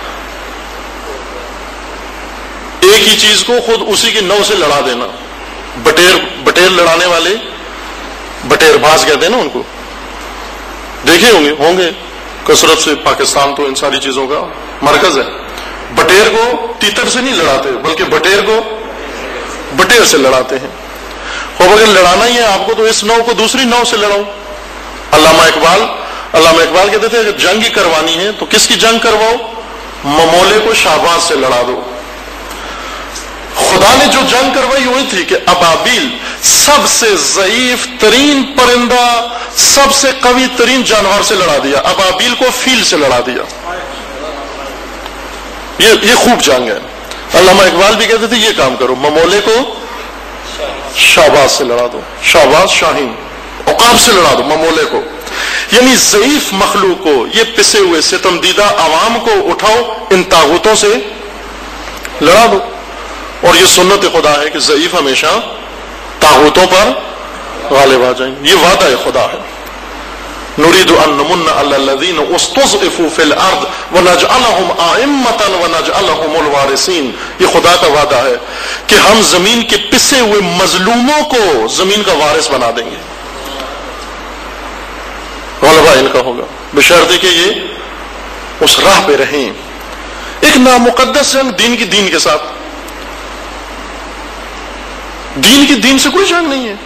ایک ہی چیز کو خود اسی کی نو سے لڑا دینا. بٹیر بٹیر لڑانے والے، بٹیر باز کہتے ہیں نا ان کو، دیکھے ہوں گے ہوں گے کثرت سے. پاکستان تو ان ساری چیزوں کا مرکز ہے. بٹیر کو تیتر سے نہیں لڑاتے، بلکہ بٹیر کو بٹیر سے لڑاتے ہیں. اور اگر لڑانا ہی ہے آپ کو تو اس نو کو دوسری نو سے لڑاؤ. علامہ اقبال علامہ اقبال کہتے تھے اگر جنگ ہی کروانی ہے تو کس کی جنگ کرواؤ؟ ممولے کو شہباز سے لڑا دو. خدا نے جو جنگ کروائی ہوئی تھی کہ ابابیل سب سے ضعیف ترین پرندہ، سب سے قوی ترین جانور سے لڑا دیا. ابابیل کو فیل سے لڑا دیا. یہ یہ خوب جنگ ہے. علامہ اقبال بھی کہتے تھے یہ کام کرو، ممولے کو شہباز سے لڑا دو. شہباز شاہین، عقاب سے لڑا دو ممولے کو. یعنی ضعیف مخلوق کو، یہ پسے ہوئے ستم دیدہ عوام کو اٹھاؤ، ان طاغوتوں سے لڑا دو. اور یہ سنت خدا ہے کہ ضعیف ہمیشہ طاغوتوں پر غالب آ جائیں. یہ وعدہ خدا ہے. نريد ان نمن على الذين استضعفوا في الارض ونجعلهم ائمه ونجعلهم الوارثين. یہ خدا کا وعدہ ہے کہ ہم زمین کے پسے ہوئے مظلوموں کو زمین کا وارث بنا دیں گے. غلبہ ان کا ہوگا بشرط کہ یہ اس راہ پہ رہیں. ایک نامقدس جنگ دین کی دین کے ساتھ. دین کی دین سے کوئی جنگ نہیں ہے.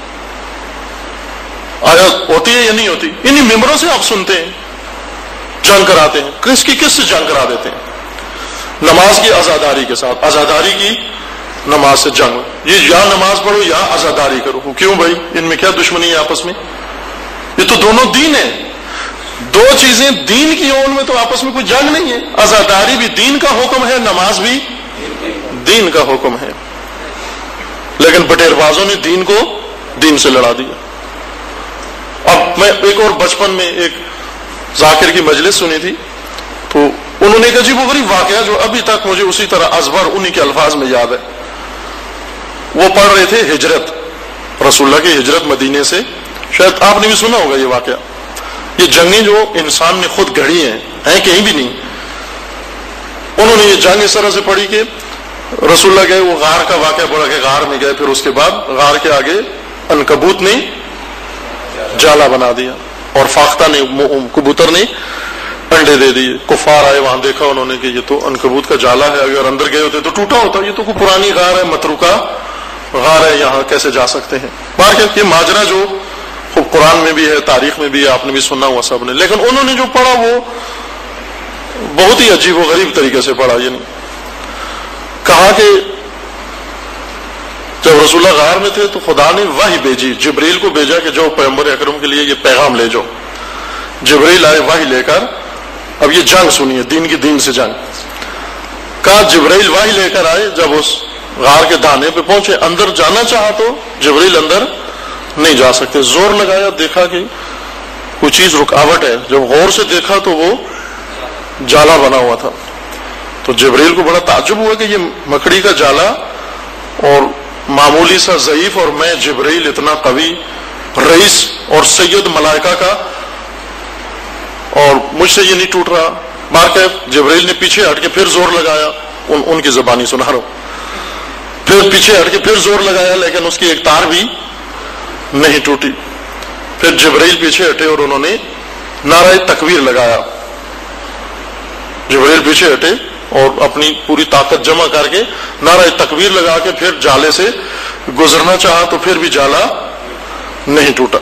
آیا ہوتی ہے یا نہیں ہوتی؟ انہی ممبروں سے آپ سنتے ہیں جنگ کراتے ہیں. کس کی کس سے جنگ کرا دیتے ہیں؟ نماز کی عزاداری کے ساتھ. عزاداری کی نماز سے جنگ. یہ یا نماز پڑھو یا عزاداری کرو. کیوں بھائی؟ ان میں کیا دشمنی ہے آپس میں؟ یہ تو دونوں دین ہیں. دو چیزیں دین کی اون میں تو آپس میں کوئی جنگ نہیں ہے. عزاداری بھی دین کا حکم ہے، نماز بھی دین کا حکم ہے. لیکن بٹیر بازوں نے دین کو دین سے لڑا دیا. اب میں ایک اور بچپن میں ایک ذاکر کی مجلس سنی تھی، تو انہوں نے ایک عجیب و غریب واقعہ جو ابھی تک مجھے اسی طرح ازبر انہی کے الفاظ میں یاد ہے. وہ پڑھ رہے تھے ہجرت، رسول اللہ کی ہجرت مدینے سے. شاید آپ نے بھی سنا ہوگا یہ واقعہ. یہ جنگیں جو انسان نے خود گھڑی ہیں ہیں کہیں بھی نہیں. انہوں نے یہ جنگ اس طرح سے پڑھی کہ رسول اللہ گئے، وہ غار کا واقعہ پڑھا کہ غار میں گئے، پھر اس کے بعد غار کے آگے عنکبوت نے جالا بنا دیا اور فاختہ نے کبوتر نے انڈے دے دیے. کفار آئے، وہاں دیکھا انہوں نے کہ یہ تو عنکبوت کا جالا ہے، اگر اندر گئے ہوتے تو ٹوٹا ہوتا. یہ تو کوئی پرانی غار ہے، متروکہ غار ہے، یہاں کیسے جا سکتے ہیں. بہرکیف یہ ماجرا جو خوب قرآن میں بھی ہے، تاریخ میں بھی ہے، آپ نے بھی سنا ہوا سب نے. لیکن انہوں نے جو پڑھا وہ بہت ہی عجیب و غریب طریقے سے پڑھا. یعنی کہا کہ جب رسول اللہ غار میں تھے تو خدا نے وحی بھیجی، جبریل کو بھیجا کہ جو پیغمبر اکرم کے لیے یہ پیغام لے جاؤ. جبریل آئے وحی لے کر. اب یہ جنگ سنیے، دین کی دین سے جنگ. کہا جبرائیل وحی لے کر آئے. جب اس غار کے دانے پہ پہنچے, اندر جانا چاہا تو جبرائیل اندر نہیں جا سکتے. زور لگایا, دیکھا کہ کوئی چیز رکاوٹ ہے. جب غور سے دیکھا تو وہ جالا بنا ہوا تھا. تو جبرائیل کو بڑا تعجب ہوا کہ یہ مکڑی کا جالا اور معمولی سا ضعیف, اور میں جبرائیل اتنا قوی رئیس اور سید ملائکہ کا, اور مجھ سے یہ نہیں ٹوٹ رہا. مار کے جبرائیل نے پیچھے ہٹ کے پھر زور لگایا, ان, ان کی زبانی سنا رہا ہوں, پھر پیچھے ہٹ کے پھر زور لگایا, لیکن اس کی ایک تار بھی نہیں ٹوٹی. پھر جبرائیل پیچھے ہٹے اور انہوں نے نعرہ تکبیر لگایا. جبرائیل پیچھے ہٹے اور اپنی پوری طاقت جمع کر کے نعرہ تکبیر لگا کے پھر جالے سے گزرنا چاہا تو پھر بھی جالا نہیں ٹوٹا.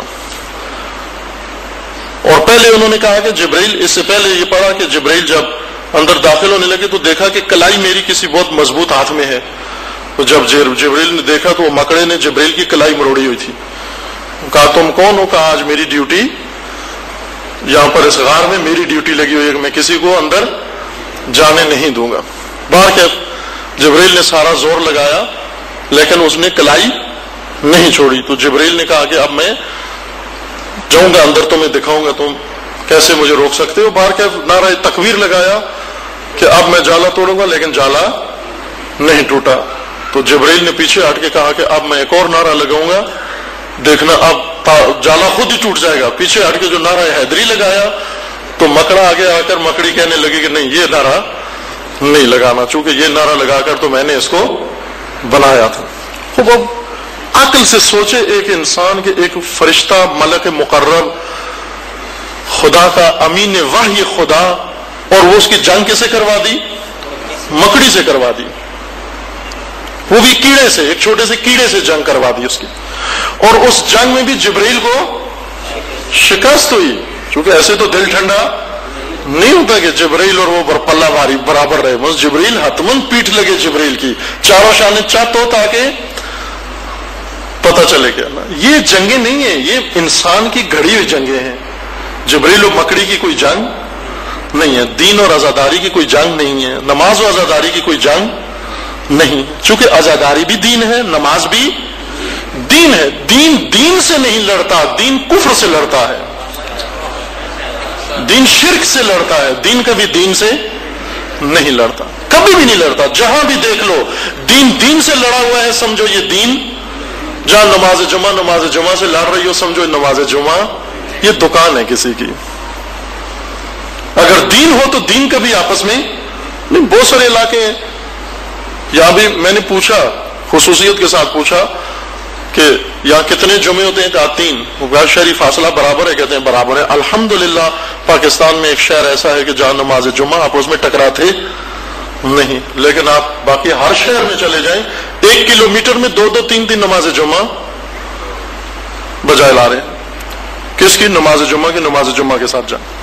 اور پہلے انہوں نے کہا کہ جبرائیل, اس سے پہلے یہ پڑھا کہ جبرائیل جب اندر داخل ہونے لگے تو دیکھا کہ کلائی میری کسی بہت مضبوط ہاتھ میں ہے. تو جب جبرائیل نے دیکھا تو وہ مکڑے نے جبرائیل کی کلائی مروڑی ہوئی تھی. کہا تم کون ہو؟ کہا آج میری ڈیوٹی یہاں پر اس غار میں میری ڈیوٹی لگی ہوئی ہے کہ میں کسی کو اندر جانے نہیں دوں گا. باہر کیا جبرائیل نے سارا زور لگایا لیکن اس نے کلائی نہیں چھوڑی. تو جبرائیل نے کہا کہ اب میں جاؤں گا اندر, تو میں دکھاؤں گا تم کیسے مجھے روک سکتے ہو. باہر کیا نعرہ تکبیر لگایا کہ اب میں جالا توڑوں گا, لیکن جالا نہیں ٹوٹا. تو جبرائیل نے پیچھے ہٹ کے کہا کہ اب میں ایک اور نعرہ لگاؤں گا, دیکھنا اب جالا خود ہی ٹوٹ جائے گا. پیچھے ہٹ کے جو نعرہ حیدری لگایا تو مکڑا آگے آ کر مکڑی کہنے لگی کہ نہیں, یہ نعرہ نہیں لگانا, چونکہ یہ نعرہ لگا کر تو میں نے اس کو بنایا تھا. خوب اب عقل سے سوچے ایک انسان کے ایک فرشتہ ملک مقرب خدا کا امین وحی خدا, اور وہ اس کی جنگ کیسے کروا دی؟ مکڑی سے کروا دی, وہ بھی کیڑے سے, ایک چھوٹے سے کیڑے سے جنگ کروا دی اس کی. اور اس جنگ میں بھی جبرائیل کو شکست ہوئی, چونکہ ایسے تو دل ٹھنڈا نہیں ہوتا کہ جبرائیل اور وہ پلہ ماری برابر رہے. بس جبرائیل حتمن پیٹھ لگے جبرائیل کی, چاروں شانے چاہت ہو تاکہ پتہ چلے گیا نا. یہ جنگیں نہیں ہیں, یہ انسان کی گھڑی ہوئی جنگیں ہیں. جبرائیل و مکڑی کی کوئی جنگ نہیں ہے, دین اور آزاداری کی کوئی جنگ نہیں ہے, نماز و آزاداری کی کوئی جنگ نہیں, چونکہ آزاداری بھی دین ہے, نماز بھی دین ہے. دین دین سے نہیں لڑتا, دین کفر سے لڑتا ہے, دین شرک سے لڑتا ہے, دین کبھی دین سے نہیں لڑتا, کبھی بھی نہیں لڑتا. جہاں بھی دیکھ لو دین دین سے لڑا ہوا ہے, سمجھو یہ دین. جہاں نماز جمعہ نماز جمعہ سے لڑ رہی ہو, سمجھو نماز جمعہ یہ دکان ہے کسی کی. اگر دین ہو تو دین کبھی آپس میں نہیں. بہت سارے علاقے ہیں, یہاں بھی میں نے پوچھا, خصوصیت کے ساتھ پوچھا کہ یہاں کتنے جمعے ہوتے ہیں؟ کہا تین. شہری فاصلہ برابر ہے؟ کہتے ہیں برابر ہے. الحمدللہ پاکستان میں ایک شہر ایسا ہے کہ جہاں نماز جمعہ آپس میں ٹکراتے نہیں, لیکن آپ باقی ہر شہر میں چلے جائیں, ایک کلو میٹر میں دو دو تین تین نماز جمعہ بجائے لا رہے ہیں. کس کی؟ نماز جمعہ کی. نماز جمعہ کے ساتھ جائیں.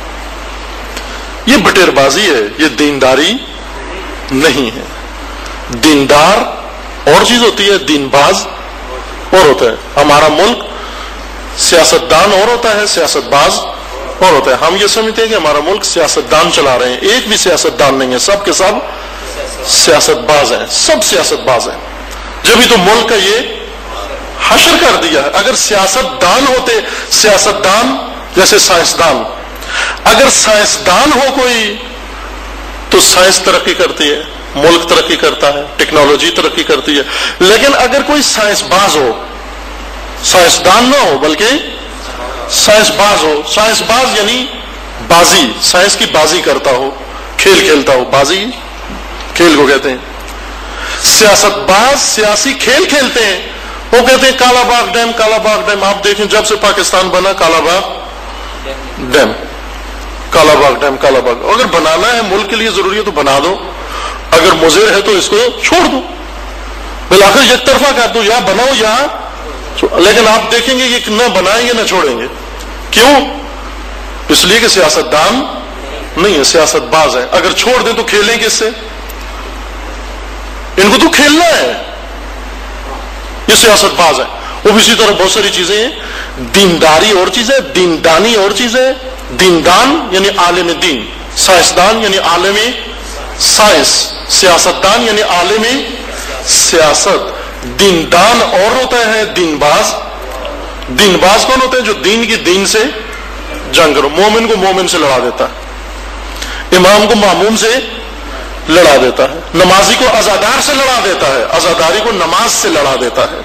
یہ بٹیر بازی ہے, یہ دینداری نہیں ہے. دیندار اور چیز ہوتی ہے, دین باز اور ہوتا ہے. ہمارا ملک سیاستدان اور ہوتا ہے, سیاست باز اور ہوتا ہے. ہم یہ سمجھتے ہیں کہ ہمارا ملک سیاستدان چلا رہے ہیں, ایک بھی سیاستدان نہیں ہے, سب کے سب سیاست باز ہیں, سب سیاست باز ہیں. جبھی تو ملک کا یہ حشر کر دیا ہے. اگر سیاست دان ہوتے, سیاستدان جیسے سائنسدان, اگر سائنسدان ہو کوئی تو سائنس ترقی کرتی ہے, ملک ترقی کرتا ہے, ٹیکنالوجی ترقی کرتی ہے. لیکن اگر کوئی سائنس باز ہو, سائنسدان نہ ہو بلکہ سائنس باز ہو, سائنس باز یعنی بازی, سائنس کی بازی کرتا ہو, کھیل کھیلتا ہو, بازی کھیل کو کہتے ہیں. سیاست باز سیاسی کھیل کھیلتے ہیں, وہ کہتے ہیں کالا باغ ڈیم, کالا باغ ڈیم. آپ دیکھیں جب سے پاکستان بنا کالا باغ ڈیم, کالا باغ ڈیم, کالا باغ. اگر بنانا ہے ملک کے لیے ضروری ہے تو بنا دو, اگر مضر ہے تو اس کو چھوڑ دو, بالآخر یک طرفہ کر دو, یا بناؤ یا. لیکن آپ دیکھیں گے یہ نہ بنائیں گے نہ چھوڑیں گے. کیوں؟ اس لیے کہ سیاستدان نہیں ہے, سیاست باز ہے. اگر چھوڑ دیں تو کھیلیں کس سے؟ ان کو تو کھیلنا ہے, یہ سیاست باز ہے. وہ بھی اسی طرح بہت ساری چیزیں ہیں. دینداری اور چیز ہے, دیندانی اور چیز ہے. دیندان یعنی عالم دین, سائنسدان یعنی عالم سائنس، سیاستدان یعنی عالم سیاست، دیندان اور ہوتا ہے دین باز۔ دین باز کون ہوتے ہیں؟ جو دین کی دین سے جنگ کرو، مومن کو مومن سے لڑا دیتا ہے، امام کو ماموم سے لڑا دیتا ہے، نمازی کو عزادار سے لڑا دیتا ہے، عزاداری کو نماز سے لڑا دیتا ہے۔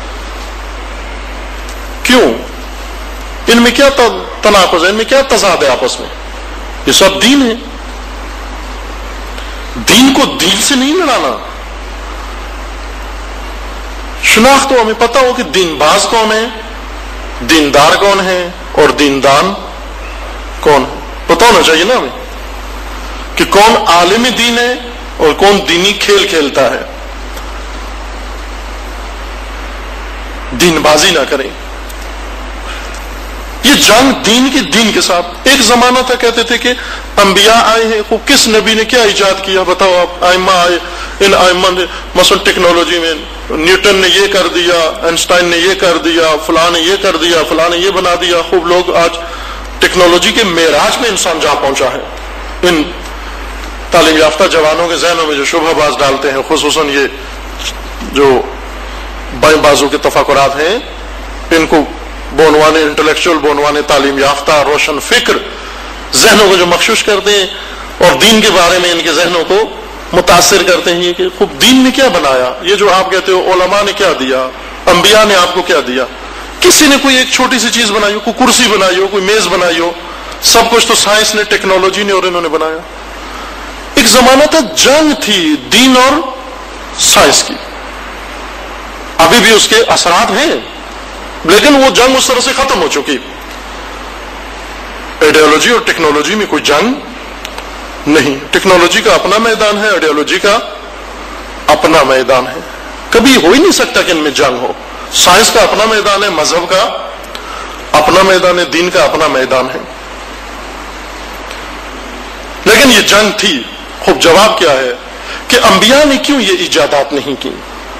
کیوں؟ ان میں کیا تناقض ہے، ان میں کیا تضاد ہے آپس میں؟ یہ سب دین ہے، دین کو دین سے نہیں لڑانا۔ شناخت تو ہمیں پتہ ہو کہ دین باز کون ہے، دیندار کون ہے اور دیندان کون ہے، پتہ ہونا چاہیے نا ہمیں کہ کون عالم دین ہے اور کون دینی کھیل کھیلتا ہے۔ دین بازی نہ کریں، یہ جنگ دین کی دین کے ساتھ۔ ایک زمانہ تھا کہتے تھے کہ انبیاء آئے ہیں، کو کس نبی نے کیا ایجاد کیا بتاؤ آپ، ائمہ آئے، ان ائمہ نے مثلا ٹیکنالوجی میں نیوٹن نے یہ کر دیا، آئنسٹائن نے یہ کر دیا، فلاں نے یہ کر دیا، فلاں نے یہ بنا دیا۔ خوب لوگ آج ٹیکنالوجی کے معراج میں انسان جا پہنچا ہے۔ ان تعلیم یافتہ جوانوں کے ذہنوں میں جو شبہ باز ڈالتے ہیں، خصوصاً یہ جو بائیں بازو کے تفکرات ہیں، ان کو بونوانے انٹلیکچوئل بونوانے تعلیم یافتہ روشن فکر ذہنوں کو جو مخشوش کرتے ہیں اور دین کے بارے میں ان کے ذہنوں کو متاثر کرتے ہیں کہ خوب دین نے کیا بنایا، یہ جو آپ کہتے ہو علماء نے کیا دیا، انبیاء نے آپ کو کیا دیا، کسی نے کوئی ایک چھوٹی سی چیز بنائی ہو، کوئی کرسی بنائی ہو، کوئی میز بنائی ہو، سب کچھ تو سائنس نے، ٹیکنالوجی نے اور انہوں نے بنایا۔ ایک زمانہ تھا جنگ تھی دین اور سائنس کی، ابھی بھی اس کے اثرات ہیں، لیکن وہ جنگ اس طرح سے ختم ہو چکی۔ آئیڈیالوجی اور ٹیکنالوجی میں کوئی جنگ نہیں، ٹیکنالوجی کا اپنا میدان ہے، آئیڈیالوجی کا اپنا میدان ہے، کبھی ہو ہی نہیں سکتا کہ ان میں جنگ ہو۔ سائنس کا اپنا میدان ہے، مذہب کا اپنا میدان ہے، دین کا اپنا میدان ہے، لیکن یہ جنگ تھی۔ خوب جواب کیا ہے کہ انبیاء نے کیوں یہ ایجادات نہیں کی؟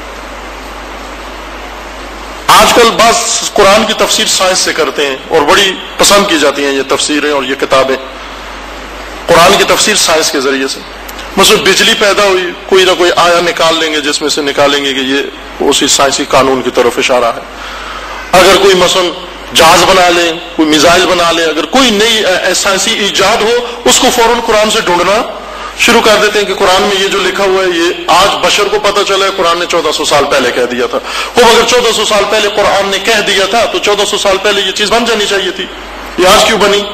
آج کل بعض قرآن کی تفسیر سائنس سے کرتے ہیں اور بڑی پسند کی جاتی ہیں یہ تفسیریں اور یہ کتابیں، قرآن کی تفسیر سائنس کے ذریعے سے۔ مثلا بجلی پیدا ہوئی، کوئی نہ کوئی آیا نکال لیں گے جس میں سے نکالیں گے کہ یہ اسی سائنسی قانون کی طرف اشارہ ہے۔ اگر کوئی مثلا جہاز بنا لیں، کوئی میزائل بنا لیں، اگر کوئی نئی سائنسی ایجاد ہو، اس کو فوراً قرآن سے ڈھونڈنا شروع کر دیتے ہیں کہ قرآن میں یہ جو لکھا ہوا ہے یہ آج بشر کو پتہ چلا ہے، قرآن نے چودہ سو سال پہلے کہہ دیا تھا۔ وہ اگر چودہ سو سال پہلے قرآن نے کہہ دیا تھا تو چودہ سو سال پہلے یہ چیز بن جانی چاہیے تھی، یہ آج کیوں بنی؟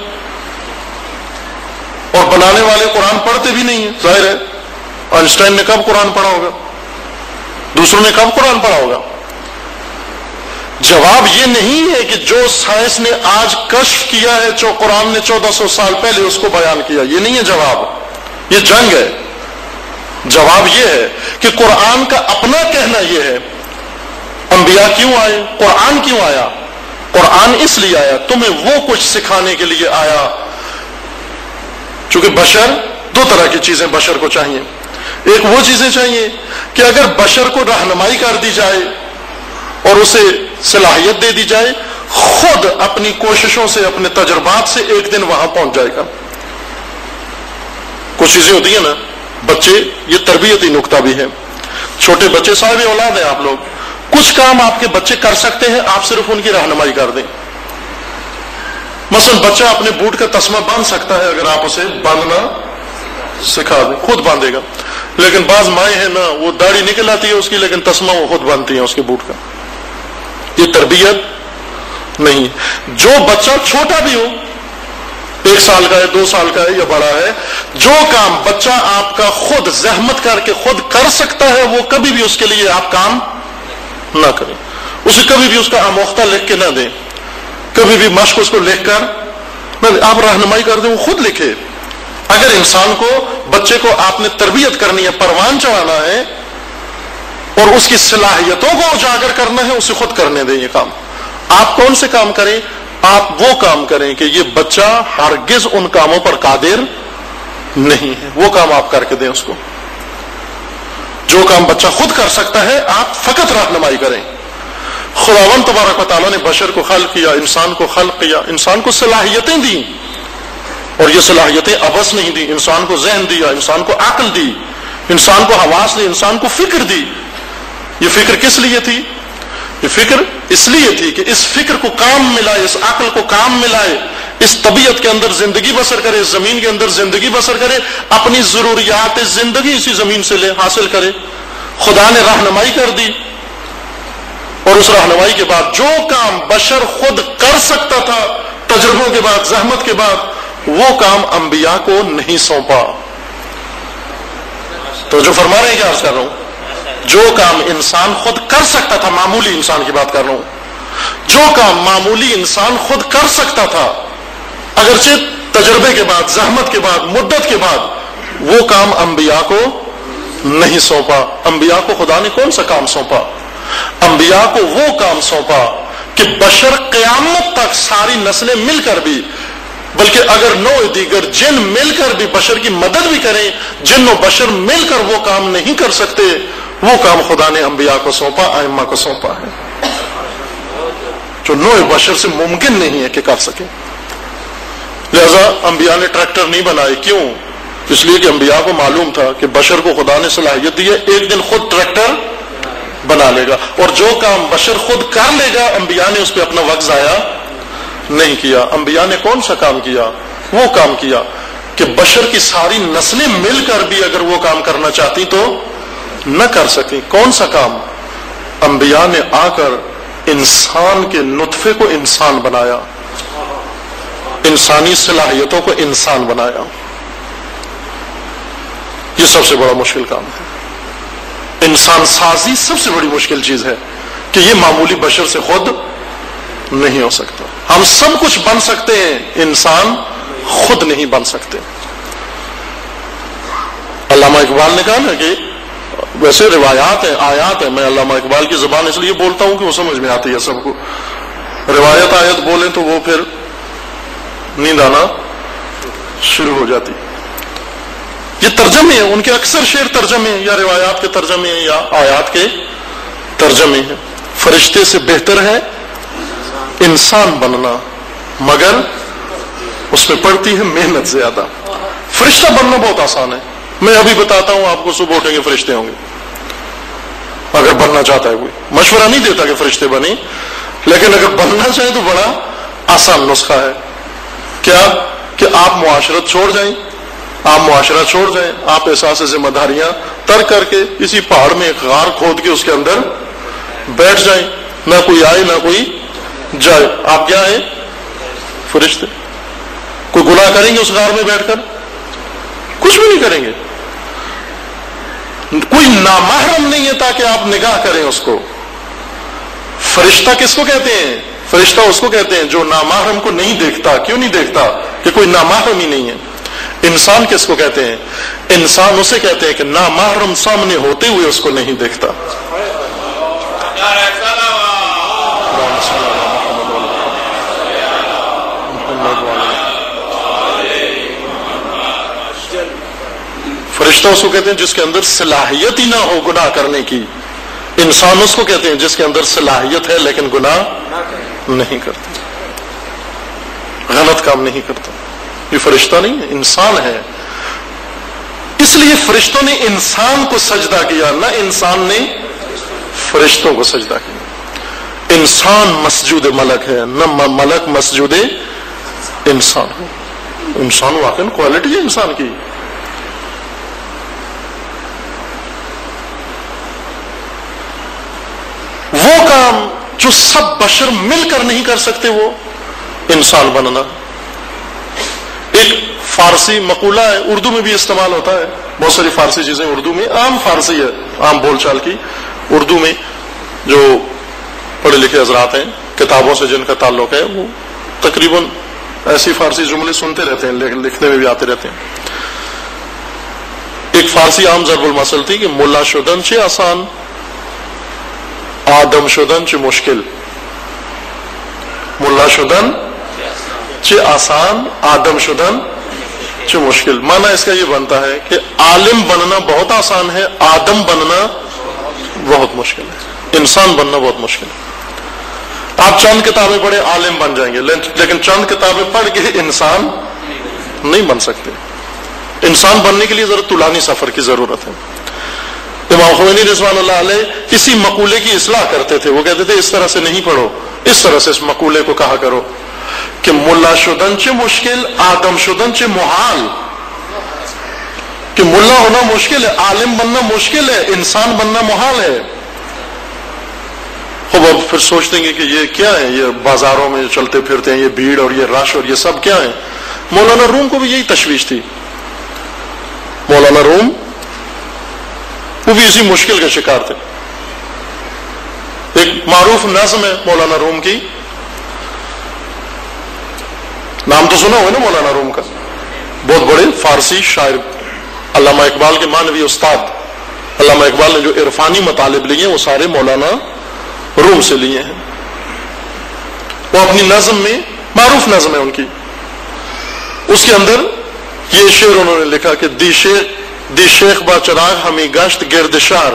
اور بنانے والے قرآن پڑھتے بھی نہیں ہیں، ظاہر ہے۔ آئنسٹائن نے کب قرآن پڑھا ہوگا؟ دوسروں نے کب قرآن پڑھا ہوگا؟ جواب یہ نہیں ہے کہ جو سائنس نے آج کشف کیا ہے جو قرآن نے چودہ سو سال پہلے اس کو بیان کیا، یہ نہیں ہے جواب، یہ جنگ ہے۔ جواب یہ ہے کہ قرآن کا اپنا کہنا یہ ہے، انبیاء کیوں آئے، قرآن کیوں آیا؟ قرآن اس لیے آیا، تمہیں وہ کچھ سکھانے کے لیے آیا، چونکہ بشر دو طرح کی چیزیں بشر کو چاہیے۔ ایک وہ چیزیں چاہیے کہ اگر بشر کو رہنمائی کر دی جائے اور اسے صلاحیت دے دی جائے، خود اپنی کوششوں سے، اپنے تجربات سے ایک دن وہاں پہنچ جائے گا۔ کچھ چیزیں ہوتی ہیں نا، بچے، یہ تربیتی نکتہ بھی ہے، چھوٹے بچے صاحب اولاد ہیں آپ لوگ، کچھ کام آپ کے بچے کر سکتے ہیں، آپ صرف ان کی رہنمائی کر دیں۔ مثلا بچہ اپنے بوٹ کا تسمہ باندھ سکتا ہے اگر آپ اسے باندھنا سکھا دیں، خود باندھے گا، لیکن بعض مائیں ہیں نا، وہ داڑھی نکل آتی ہے اس کی لیکن تسمہ وہ خود باندھتی ہیں اس کے بوٹ کا۔ یہ تربیت نہیں۔ جو بچہ چھوٹا بھی ہو، ایک سال کا ہے، دو سال کا ہے یا بڑا ہے، جو کام بچہ آپ کا خود زحمت کر کے خود کر سکتا ہے، وہ کبھی بھی اس کے لیے آپ کام نہ کریں، اسے کبھی بھی اس کا آموختہ لکھ کے نہ دیں، کبھی بھی مشق اس کو لکھ کر نہ دیں، آپ رہنمائی کر دیں، وہ خود لکھے۔ اگر انسان کو، بچے کو آپ نے تربیت کرنی ہے، پروان چڑھانا ہے اور اس کی صلاحیتوں کو اجاگر کرنا ہے، اسے خود کرنے دیں یہ کام۔ آپ کون سے کام کریں؟ آپ وہ کام کریں کہ یہ بچہ ہرگز ان کاموں پر قادر نہیں ہے، وہ کام آپ کر کے دیں اس کو۔ جو کام بچہ خود کر سکتا ہے آپ فقط رہنمائی کریں۔ خداوند تبارک و تعالیٰ نے بشر کو خلق کیا، انسان کو خلق کیا، انسان کو صلاحیتیں دیں، اور یہ صلاحیتیں ابس نہیں دی، انسان کو ذہن دیا، انسان کو عقل دی، انسان کو حواس دی، انسان کو فکر دی۔ یہ فکر کس لیے تھی؟ یہ فکر اس لیے تھی کہ اس فکر کو کام ملائے، اس عقل کو کام ملائے، اس طبیعت کے اندر زندگی بسر کرے، اس زمین کے اندر زندگی بسر کرے، اپنی ضروریات زندگی اسی زمین سے لے حاصل کرے۔ خدا نے رہنمائی کر دی، اور اس رہنمائی کے بعد جو کام بشر خود کر سکتا تھا تجربوں کے بعد، زحمت کے بعد، وہ کام انبیاء کو نہیں سونپا۔ تو جو فرما رہے ہیں کیا عرض کر رہا ہوں، جو کام انسان خود کر سکتا تھا، معمولی انسان کی بات کر رہا ہوں، جو کام معمولی انسان خود کر سکتا تھا اگرچہ تجربے کے بعد، زحمت کے بعد، مدت کے بعد، وہ کام انبیاء کو نہیں سونپا۔ انبیاء کو خدا نے کون سا کام سونپا؟ انبیاء کو وہ کام سونپا کہ بشر قیامت تک ساری نسلیں مل کر بھی، بلکہ اگر نوع دیگر جن مل کر بھی بشر کی مدد بھی کریں، جن و بشر مل کر وہ کام نہیں کر سکتے، وہ کام خدا نے انبیاء کو سونپا، ائمہ کو سونپا ہے، جو نوع بشر سے ممکن نہیں ہے کہ کر سکے۔ لہذا انبیاء نے ٹریکٹر نہیں بنائے، کیوں؟ اس لیے کہ انبیاء کو معلوم تھا کہ بشر کو خدا نے صلاحیت دی ہے، ایک دن خود ٹریکٹر بنا لے گا، اور جو کام بشر خود کر لے گا انبیاء نے اس پہ اپنا وقت ضائع نہیں کیا۔ انبیاء نے کون سا کام کیا؟ وہ کام کیا کہ بشر کی ساری نسلیں مل کر بھی اگر وہ کام کرنا چاہتی تو نہ کر سکی۔ کون سا کام؟ انبیاء نے آ کر انسان کے نطفے کو انسان بنایا، انسانی صلاحیتوں کو انسان بنایا۔ یہ سب سے بڑا مشکل کام ہے۔ انسان سازی سب سے بڑی مشکل چیز ہے کہ یہ معمولی بشر سے خود نہیں ہو سکتا۔ ہم سب کچھ بن سکتے ہیں، انسان خود نہیں بن سکتے۔ علامہ اقبال نے کہا نا کہ ویسے روایات ہیں، آیات ہیں، میں علامہ اقبال کی زبان اس لیے بولتا ہوں کہ وہ سمجھ میں آتی ہے سب کو۔ روایت آیت بولیں تو وہ پھر نیند آنا شروع ہو جاتی۔ یہ ترجمے ہیں، ان کے اکثر شعر ترجمے ہیں، یا روایات کے ترجمے ہیں یا آیات کے ترجمے ہیں۔ فرشتے سے بہتر ہے انسان بننا، مگر اس میں پڑتی ہے محنت زیادہ۔ فرشتہ بننا بہت آسان ہے، میں ابھی بتاتا ہوں آپ کو، صبح اٹھیں گے فرشتے ہوں گے، اگر بننا چاہتا ہے کوئی۔ مشورہ نہیں دیتا کہ فرشتے بنیں، لیکن اگر بننا چاہے تو بڑا آسان نسخہ ہے۔ کیا کہ آپ معاشرت چھوڑ جائیں، آپ معاشرہ چھوڑ جائیں، آپ احساس ذمہ داریاں ترک کر کے کسی پہاڑ میں ایک غار کھود کے اس کے اندر بیٹھ جائیں، نہ کوئی آئے نہ کوئی جائے، آپ کیا ہیں؟ فرشتے۔ کوئی گناہ کریں گے اس غار میں بیٹھ کر؟ کچھ بھی نہیں کریں گے۔ کوئی نامحرم نہیں ہے تاکہ آپ نگاہ کریں اس کو۔ فرشتہ کس کو کہتے ہیں؟ فرشتہ اس کو کہتے ہیں جو نامحرم کو نہیں دیکھتا۔ کیوں نہیں دیکھتا؟ کہ کوئی نامحرم ہی نہیں ہے۔ انسان کس کو کہتے ہیں؟ انسان اسے کہتے ہیں کہ نامحرم سامنے ہوتے ہوئے اس کو نہیں دیکھتا۔ فرشتہ اس کو کہتے ہیں جس کے اندر صلاحیت ہی نہ ہو گناہ کرنے کی۔ انسان اس کو کہتے ہیں جس کے اندر صلاحیت ہے لیکن گناہ نہیں کرتا، غلط کام نہیں کرتا۔ یہ فرشتہ نہیں ہے، انسان ہے۔ اس لیے فرشتوں نے انسان کو سجدہ کیا، نہ انسان نے فرشتوں کو سجدہ کیا۔ انسان مسجود ملک ہے، نہ ملک مسجود انسان ہے۔ انسان واقعی کوالٹی ہے انسان کی۔ وہ کام جو سب بشر مل کر نہیں کر سکتے، وہ انسان بننا۔ ایک فارسی مقولہ ہے، اردو میں بھی استعمال ہوتا ہے، بہت ساری فارسی چیزیں اردو میں، عام فارسی ہے، عام بول چال کی اردو میں جو پڑھے لکھے حضرات ہیں، کتابوں سے جن کا تعلق ہے، وہ تقریباً ایسی فارسی جملے سنتے رہتے ہیں، لکھنے میں بھی آتے رہتے ہیں۔ ایک فارسی عام ضرب المثل تھی کہ ملا شدن چھ آسان، آدم شدن چھ مشکل۔ ملا شدن چھ آسان، آدم شدن چھ مشکل۔ معنی اس کا یہ بنتا ہے کہ عالم بننا بہت آسان ہے، آدم بننا بہت مشکل ہے، انسان بننا بہت مشکل ہے۔ آپ چند کتابیں پڑھیں عالم بن جائیں گے، لیکن چند کتابیں پڑھ کے انسان نہیں بن سکتے. انسان بننے کے لیے ذرا طولانی سفر کی ضرورت ہے. امام خمینی رضوان اللہ علیہ اسی مقولے کی اصلاح کرتے تھے. وہ کہتے تھے اس طرح سے نہیں پڑھو, اس طرح سے اس مقولے کو کہا کرو کہ ملا شدن چے مشکل آدم شدن چے محال. کہ ملا ہونا مشکل ہے, عالم بننا مشکل ہے, انسان بننا محال ہے. خوب اب پھر سوچتے ہیں کہ یہ کیا ہے, یہ بازاروں میں چلتے پھرتے ہیں, یہ بھیڑ اور یہ رش اور یہ سب کیا ہے. مولانا روم کو بھی یہی تشویش تھی. مولانا روم وہ بھی اسی مشکل کے شکار تھے. ایک معروف نظم ہے مولانا روم کی, نام تو سنا ہوا نا مولانا روم کا, بہت بڑے فارسی شاعر, علامہ اقبال کے مانوی استاد. علامہ اقبال نے جو عرفانی مطالب لیے ہیں وہ سارے مولانا روم سے لیے ہیں. وہ اپنی نظم میں, معروف نظم ہے ان کی, اس کے اندر یہ شعر انہوں نے لکھا کہ دی شیخ دی شیخ با چراغ ہمیں گشت گرد شہر.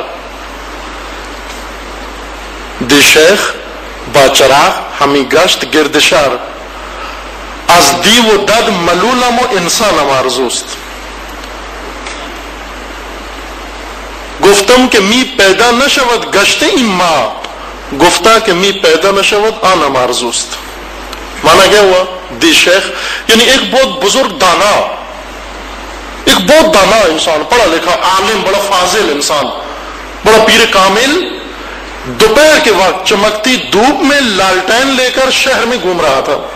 دی شیخ با چراغ ہمیں گشت گرد شہر, از دی و دد ملولم و انسانم آرزوست. گفتم کہ می پیدا نشود گشت این ما, گفتا کہ می پیدا نشود آنم آرزوست. مانا کیا ہوا؟ دی شیخ یعنی ایک بہت بزرگ دانا, ایک بہت دانا انسان, پڑھا لکھا عالم, بڑا فاضل انسان, بڑا پیر کامل, دوپہر کے وقت چمکتی دھوپ میں لالٹین لے کر شہر میں گھوم رہا تھا.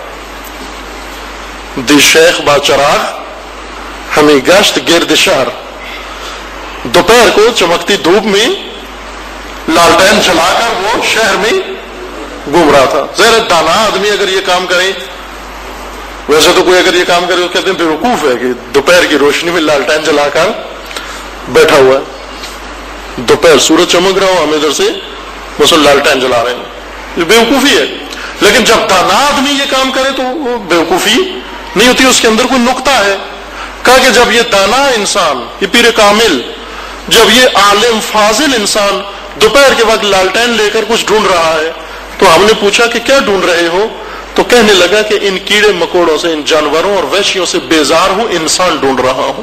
دی شیخ با چراغ ہمیں گشت گرد شہر, دوپہر کو چمکتی دھوپ میں لالٹین جلا کر وہ شہر میں گھوم رہا تھا. ظاہر دانا آدمی اگر یہ کام کرے, ویسے تو کوئی اگر یہ کام کرے وہ کہتے ہیں بیوقوف ہے کہ دوپہر کی روشنی میں لالٹین جلا کر بیٹھا ہوا ہے, دوپہر سورج چمک رہا ہو, ہم ادھر سے بس لالٹین جلا رہے ہیں, یہ بیوقوفی ہے. لیکن جب دانا آدمی یہ کام کرے تو وہ بیوقوفی نہیں ہوتی, اس کے اندر کوئی نقطہ ہے. کہا کہ جب یہ دانا انسان, یہ پیر کامل, جب یہ عالم فاضل انسان دوپہر کے وقت لالٹین لے کر کچھ ڈھونڈ رہا ہے, تو ہم نے پوچھا کہ کیا ڈھونڈ رہے ہو, تو کہنے لگا کہ ان کیڑے مکوڑوں سے, ان جانوروں اور وحشیوں سے بیزار ہوں, انسان ڈھونڈ رہا ہوں.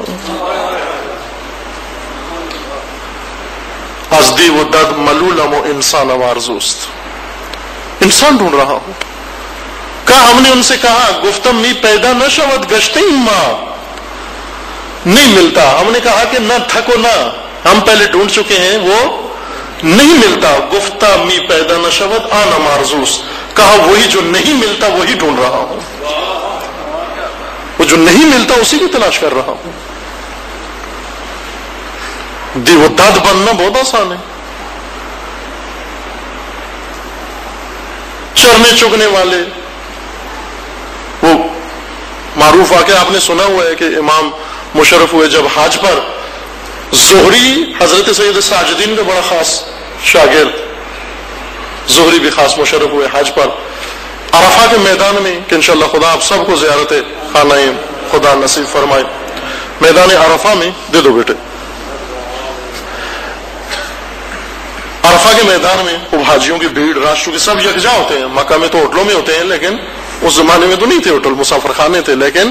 ازدی و دد ملولم و انسان آرزوست, انسان ڈھونڈ رہا ہوں. کہا ہم نے ان سے کہا گفتم می پیدا نہ شود گشتے ماں, نہیں ملتا. ہم نے کہا کہ نہ تھکو نہ, ہم پہلے ڈھونڈ چکے ہیں, وہ نہیں ملتا. گفتہ می پیدا نہ شود آنا مارزوس, کہا وہی جو نہیں ملتا وہی ڈھونڈ رہا ہوں, وہ جو نہیں ملتا اسی کی تلاش کر رہا ہوں. دی وہ داد بننا بہت آسان ہے. چرنے چگنے والے, وہ معروف واقعہ آپ نے سنا ہوا ہے کہ امام مشرف ہوئے جب حج پر, زہری حضرت سید ساجدین کا بڑا خاص شاگرد, زہری بھی خاص مشرف ہوئے حج پر عرفہ کے میدان میں, کہ انشاءاللہ خدا آپ سب کو زیارت خانہ خدا نصیب فرمائے. میدان عرفہ میں دے دو بیٹے, عرفہ کے میدان میں خوب حاجیوں کی بھیڑ, رش, چونکہ سب یکجا ہوتے ہیں. مکہ میں تو ہوٹلوں میں ہوتے ہیں, لیکن اس زمانے میں تو نہیں تھے ہوٹل, مسافر خانے تھے. لیکن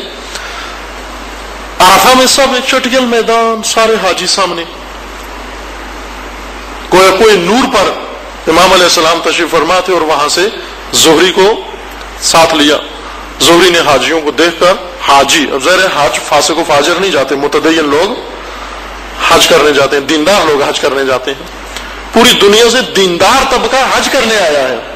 عرفہ میں سب ایک چٹگل میدان, سارے حاجی سامنے. کوئی کوئی نور پر امام علیہ السلام تشریف فرما تھے اور وہاں سے زہری کو ساتھ لیا. زہری نے حاجیوں کو دیکھ کر, حاجی اب ظاہر حج فاسق و فاجر نہیں جاتے, متدین لوگ حج کرنے جاتے ہیں, دیندار لوگ حج کرنے جاتے ہیں. پوری دنیا سے دیندار طبقہ حج کرنے آیا ہے.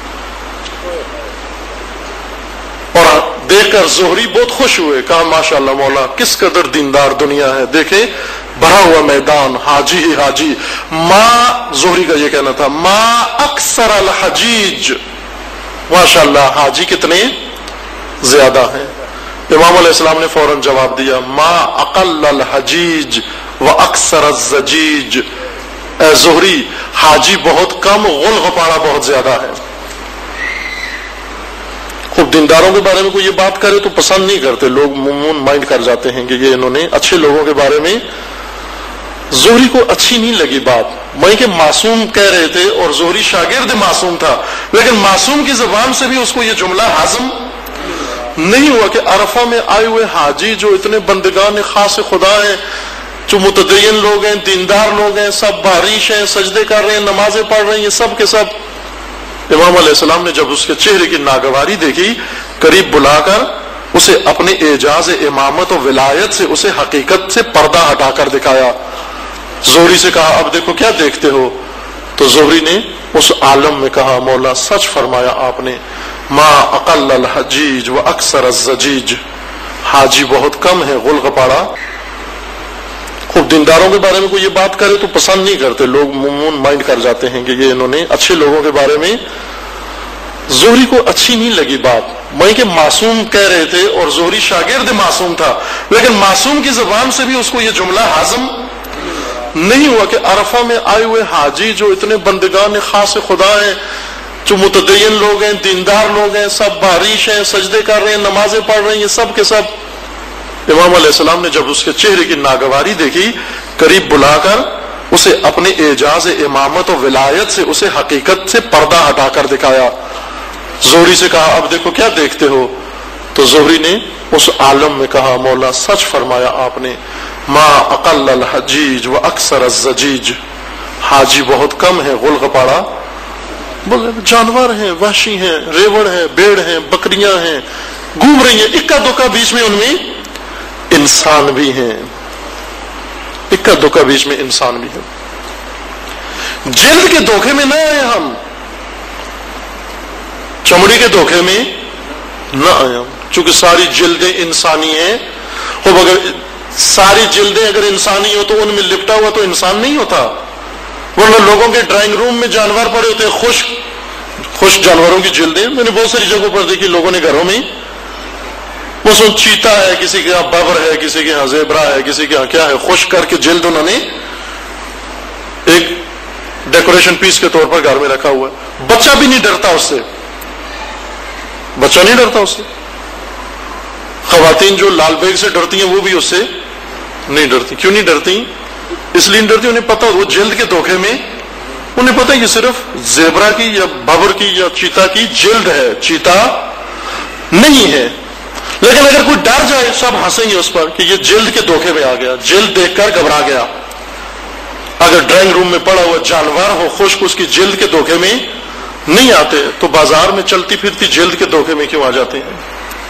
اور دیکھ کر زہری بہت خوش ہوئے, کہا ماشاءاللہ مولا کس قدر دیندار دنیا ہے, دیکھیں بھرا ہوا میدان, حاجی ہی حاجی. ما, زہری کا یہ کہنا تھا, ما اکثر الحجیج, ماشاءاللہ حاجی کتنے زیادہ ہیں. امام علیہ السلام نے فوراً جواب دیا, ما اقل الحجیج و اکثر الزجیج. اے زہری, حاجی بہت کم, غل غپاڑا بہت زیادہ ہے. خوب دینداروں کے بارے میں کوئی یہ بات کرے تو پسند نہیں کرتے لوگ, عموماً مائنڈ کر جاتے ہیں کہ یہ انہوں نے اچھے لوگوں کے بارے میں. زہری کو اچھی نہیں لگی بات, میں کہ معصوم کہہ رہے تھے اور زہری شاگرد معصوم تھا, لیکن معصوم کی زبان سے بھی اس کو یہ جملہ ہضم نہیں ہوا کہ عرفہ میں آئے ہوئے حاجی جو اتنے بندگان خاص خدا ہیں، جو متدین لوگ ہیں، دیندار لوگ ہیں، سب بارش ہیں، سجدے کر رہے ہیں، نمازیں پڑھ رہے ہیں، یہ سب کے سب، امام علیہ السلام نے جب اس کے چہرے کی ناگواری دیکھی، قریب بلا کر اسے اپنے اعجاز امامت و ولایت سے اسے حقیقت سے پردہ ہٹا کر دکھایا۔ زہری سے کہا اب دیکھو کیا دیکھتے ہو؟ تو زہری نے اس عالم میں کہا مولا سچ فرمایا آپ نے، ما اقل الحجیج و اکثر الزجیج، حاجی بہت کم ہے غل غپاڑا۔ خوب دینداروں کے بارے میں کوئی یہ بات کرے تو پسند نہیں کرتے لوگ، عموماً مائنڈ کر جاتے ہیں کہ یہ انہوں نے اچھے لوگوں کے بارے میں، زہری کو اچھی نہیں لگی بات، وہیں کہ معصوم کہہ رہے تھے اور زہری شاگرد معصوم تھا، لیکن معصوم کی زبان سے بھی اس کو یہ جملہ ہاضم نہیں ہوا کہ عرفہ میں آئے ہوئے حاجی جو اتنے بندگان خاص خدا ہیں، جو متدین لوگ ہیں، دیندار لوگ ہیں، سب بارش ہیں، سجدے کر رہے ہیں، نمازیں پڑھ رہے ہیں، یہ سب کے سب، امام علیہ السلام نے جب اس کے چہرے کی ناگواری دیکھی، قریب بلا کر اسے اپنے اعجاز امامت و ولایت سے اسے حقیقت سے پردہ ہٹا کر دکھایا۔ زہری سے کہا اب دیکھو کیا دیکھتے ہو؟ تو زہری نے اس عالم میں کہا مولا سچ فرمایا آپ نے، ما اقل الحجیج و اکثر الزجیج، حاجی بہت کم ہے غل غپاڑا۔ بولے جانور ہیں، وحشی ہیں، ریوڑ ہیں، بیڑ ہیں، بکریاں ہیں، گھوم رہی ہیں، اکا دکا بیچ میں ان میں انسان بھی ہیں، اکا دکا بیچ میں انسان بھی ہیں۔ جلد کے دھوکے میں نہ آئے ہم، چمڑی کے دھوکے میں نہ آئے ہم، چونکہ ساری جلدیں انسانی ہیں۔ خوب اگر ساری جلدیں اگر انسانی ہو تو ان میں لپٹا ہوا تو انسان نہیں ہوتا، ورنہ لوگوں کے ڈرائنگ روم میں جانور پڑے ہوتے ہیں، خشک خشک جانوروں کی جلدیں، میں نے بہت ساری جگہوں پر دیکھی لوگوں نے گھروں میں، مثلا چیتا ہے، کسی کے یہاں ببر ہے، کسی کے یہاں زیبرا ہے، کسی کے یہاں کیا ہے، خشک کر کے جلد انہوں نے ایک ڈیکوریشن پیس کے طور پر گھر میں رکھا ہوا ہے۔ بچہ بھی نہیں ڈرتا اس سے، بچہ نہیں ڈرتا اس سے۔ خواتین جو لال بیگ سے ڈرتی ہیں وہ بھی اس سے نہیں ڈرتی۔ کیوں نہیں ڈرتی؟ اس لیے نہیں ڈرتی، انہیں پتا وہ جلد کے دھوکے میں، انہیں پتا یہ صرف زیبرا کی یا ببر کی یا چیتا کی جلد ہے، چیتا نہیں ہے۔ لیکن اگر کوئی ڈر جائے سب ہنسیں گے اس پر کہ یہ جلد کے دھوکے میں آ گیا، جلد دیکھ کر گھبرا گیا۔ اگر ڈرائنگ روم میں پڑا ہوا جانور ہو خشک، اس کی جلد کے دھوکے میں نہیں آتے تو بازار میں چلتی پھرتی جلد کے دھوکے میں کیوں آ جاتے ہیں؟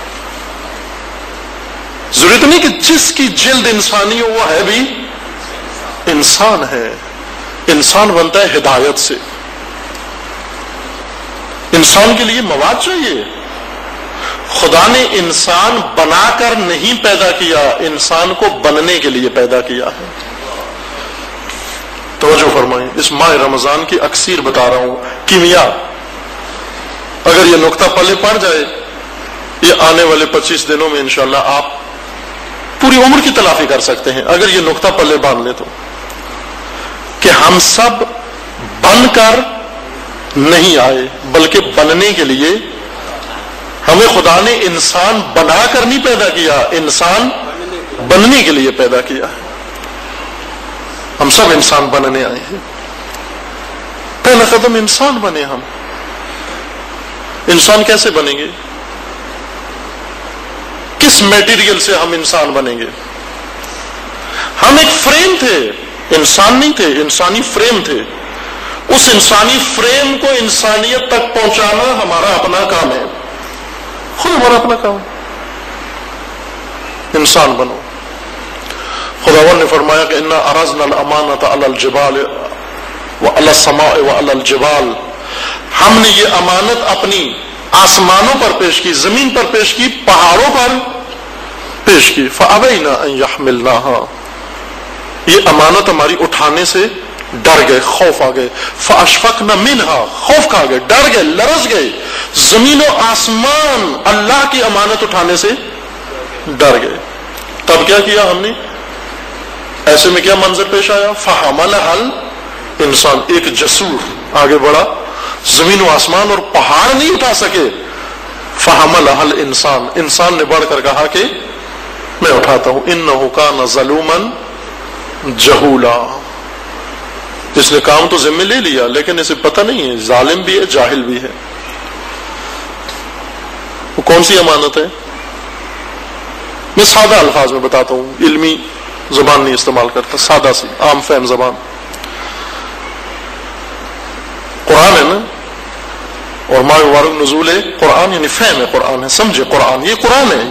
ضرورت نہیں کہ جس کی جلد انسانی ہو وہ ہے بھی انسان ہے۔ انسان بنتا ہے ہدایت سے، انسان کے لیے مواد چاہیے۔ خدا نے انسان بنا کر نہیں پیدا کیا، انسان کو بننے کے لیے پیدا کیا ہے۔ توجہ فرمائیں، اس ماہ رمضان کی اکثیر بتا رہا ہوں، کیمیا، اگر یہ نقطہ پلے پڑ جائے، یہ آنے والے پچیس دنوں میں انشاءاللہ آپ پوری عمر کی تلافی کر سکتے ہیں اگر یہ نقطہ پلے باندھ لیں تو، کہ ہم سب بن کر نہیں آئے بلکہ بننے کے لیے، ہمیں خدا نے انسان بنا کر نہیں پیدا کیا، انسان بننے کے لیے پیدا کیا ہے۔ ہم سب انسان بننے آئے ہیں، پہلا قدم انسان بنے۔ ہم انسان کیسے بنیں گے؟ کس میٹیریل سے ہم انسان بنیں گے؟ ہم ایک فریم تھے، انسان نہیں تھے، انسانی فریم تھے۔ اس انسانی فریم کو انسانیت تک پہنچانا ہمارا اپنا کام ہے، خود ہمارا اپنا کام ہے۔ انسان بنو۔ خداوند نے فرمایا کہ انا عرضنا الامانۃ علی الجبال وعلی السماء وعلی الجبال، ہم نے یہ امانت اپنی آسمانوں پر پیش کی، زمین پر پیش کی، پہاڑوں پر پیش کی۔ فابینا ان یحملناها، یہ امانت ہماری اٹھانے سے ڈر گئے، خوف آ گئے۔ فاشفقنا منها، خوف کھا گئے، ڈر گئے، لرز گئے۔ زمین و آسمان اللہ کی امانت اٹھانے سے ڈر گئے۔ تب کیا کیا ہم نے؟ ایسے میں کیا منظر پیش آیا؟ فحملها الانسان، ایک جسور آگے بڑھا، زمین و آسمان اور پہاڑ نہیں اٹھا سکے۔ فحملها الانسان، انسان نے بڑھ کر کہا کہ میں اٹھاتا ہوں۔ انه كان ظلوما جہولا، اس نے کام تو ذمہ لے لیا لیکن اسے پتہ نہیں ہے، ظالم بھی ہے، جاہل بھی ہے۔ وہ کون سی امانت ہے؟ میں سادہ الفاظ میں بتاتا ہوں، علمی زبان نہیں استعمال کرتا، سادہ سی عام فہم زبان. قرآن ہے نا، اور ماہ مبارک نزول ہے قرآن، یعنی فہم ہے قرآن ہے، سمجھے قرآن، یہ قرآن ہے.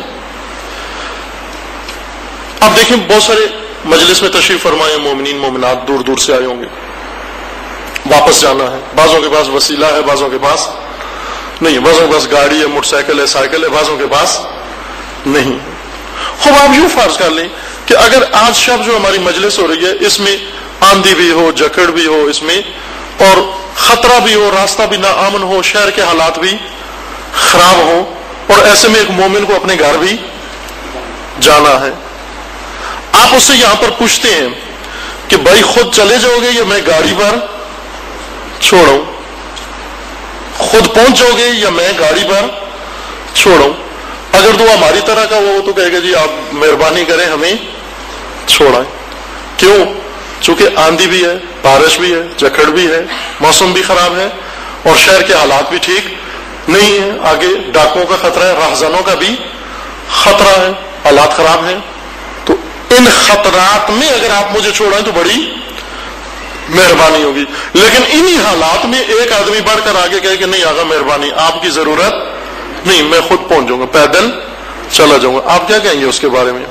اب دیکھیں بہت سارے مجلس میں تشریف فرمائے مومنین مومنات دور دور سے آئے ہوں گے، واپس جانا ہے، بعضوں کے پاس وسیلہ ہے، بعضوں کے پاس نہیں، بعضوں کے پاس گاڑی ہے، موٹر سائیکل ہے، سائیکل ہے، بعضوں کے پاس نہیں. خوب آپ یوں فرض کر لیں کہ اگر آج شب جو ہماری مجلس ہو رہی ہے اس میں آندھی بھی ہو، جکڑ بھی ہو اس میں، اور خطرہ بھی ہو، راستہ بھی ناامن ہو، شہر کے حالات بھی خراب ہو، اور ایسے میں ایک مومن کو اپنے گھر بھی جانا ہے، آپ اس سے یہاں پر پوچھتے ہیں کہ بھائی خود چلے جاؤ گے یا میں گاڑی پر چھوڑوں، خود پہنچ جاؤ گے یا میں گاڑی پر چھوڑوں. اگر تو ہماری طرح کا وہ تو کہے گا جی آپ مہربانی کریں ہمیں چھوڑائیں. کیوں؟ چونکہ آندھی بھی ہے، بارش بھی ہے، جکڑ بھی ہے، موسم بھی خراب ہے، اور شہر کے حالات بھی ٹھیک نہیں ہے، آگے ڈاکوں کا خطرہ ہے، راہزنوں کا بھی خطرہ ہے، حالات خراب ہیں. تو ان خطرات میں اگر آپ مجھے چھوڑائیں تو بڑی مہربانی ہوگی. لیکن انہی حالات میں ایک آدمی بڑھ کر آگے کہے کہ نہیں آقا مہربانی، آپ کی ضرورت نہیں، میں خود پہنچ جاؤں گا، پیدل چلا جاؤں گا، آپ کیا کہیں گے اس کے بارے میں؟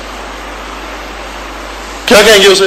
کیا کہیں گے اسے؟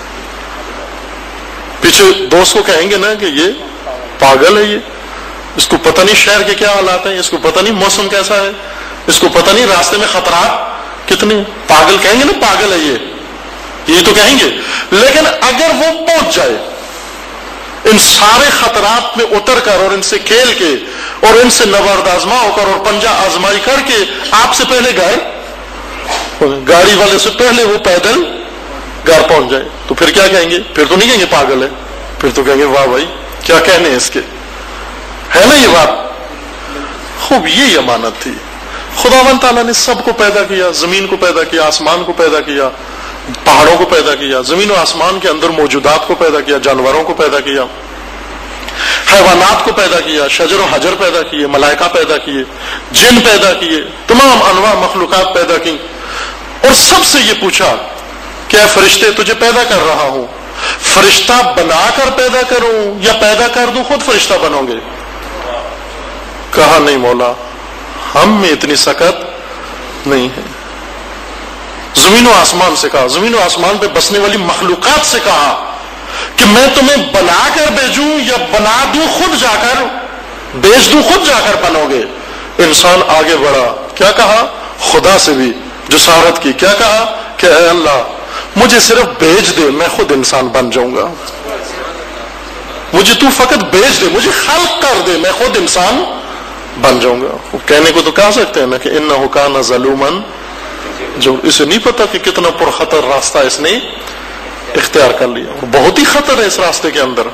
پیچھے دوست کو کہیں گے نا کہ یہ پاگل ہے، یہ اس کو پتہ نہیں شہر کے کیا حالات ہیں، اس کو پتہ نہیں موسم کیسا ہے، اس کو پتہ نہیں راستے میں خطرات کتنے، پاگل کہیں گے نا، پاگل ہے یہ یہ تو کہیں گے. لیکن اگر وہ پہنچ جائے ان سارے خطرات میں اتر کر اور ان سے کھیل کے اور ان سے نبرد آزما ہو کر اور پنجہ آزمائی کر کے آپ سے پہلے گھر، گاڑی والے سے پہلے وہ پیدل گھر پہنچ جائے، تو پھر کیا کہیں گے؟ پھر تو نہیں کہیں گے پاگل ہے، پھر تو کہیں گے واہ بھائی کیا کہنے اس کے، ہے نا یہ بات. خوب یہی امانت تھی. خداوند تعالیٰ نے سب کو پیدا کیا، زمین کو پیدا کیا، آسمان کو پیدا کیا، پہاڑوں کو پیدا کیا، زمین و آسمان کے اندر موجودات کو پیدا کیا، جانوروں کو پیدا کیا، حیوانات کو پیدا کیا، شجر و حجر پیدا کیے، ملائکہ پیدا کیے، جن پیدا کیے، تمام انواع مخلوقات پیدا کی، اور سب سے یہ پوچھا کہ اے فرشتے تجھے پیدا کر رہا ہوں، فرشتہ بنا کر پیدا کروں یا پیدا کر دوں خود فرشتہ بنو گے؟ کہا نہیں مولا، ہم میں اتنی سخت نہیں ہے. زمین و آسمان سے کہا، زمین و آسمان پہ بسنے والی مخلوقات سے کہا کہ میں تمہیں بنا کر بھیجوں یا بنا دوں خود جا کر بیچ دوں خود جا کر بنو گے؟ انسان آگے بڑھا، کیا کہا؟ خدا سے بھی جسارت کی، کیا کہا کہ اے اللہ مجھے صرف بھیج دے، میں خود انسان بن جاؤں گا، مجھے تو فقط بھیج دے، مجھے خلق کر دے، میں خود انسان بن جاؤں گا. وہ کہنے کو تو کہہ سکتے ہیں نا کہ انہ کان ظلوما، جو اسے نہیں پتا کہ کتنا پرخطر راستہ اس نے اختیار کر لیا، اور بہت ہی خطر ہے اس راستے کے اندر.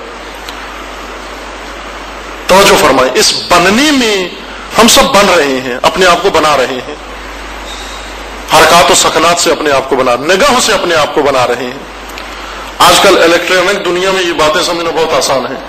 توجہ فرمائیں، اس بننے میں ہم سب بن رہے ہیں، اپنے آپ کو بنا رہے ہیں، حرکات و سکنات سے اپنے آپ کو بنا، نگاہوں سے اپنے آپ کو بنا رہے ہیں. آج کل الیکٹرانک دنیا میں یہ باتیں سمجھنا بہت آسان ہے،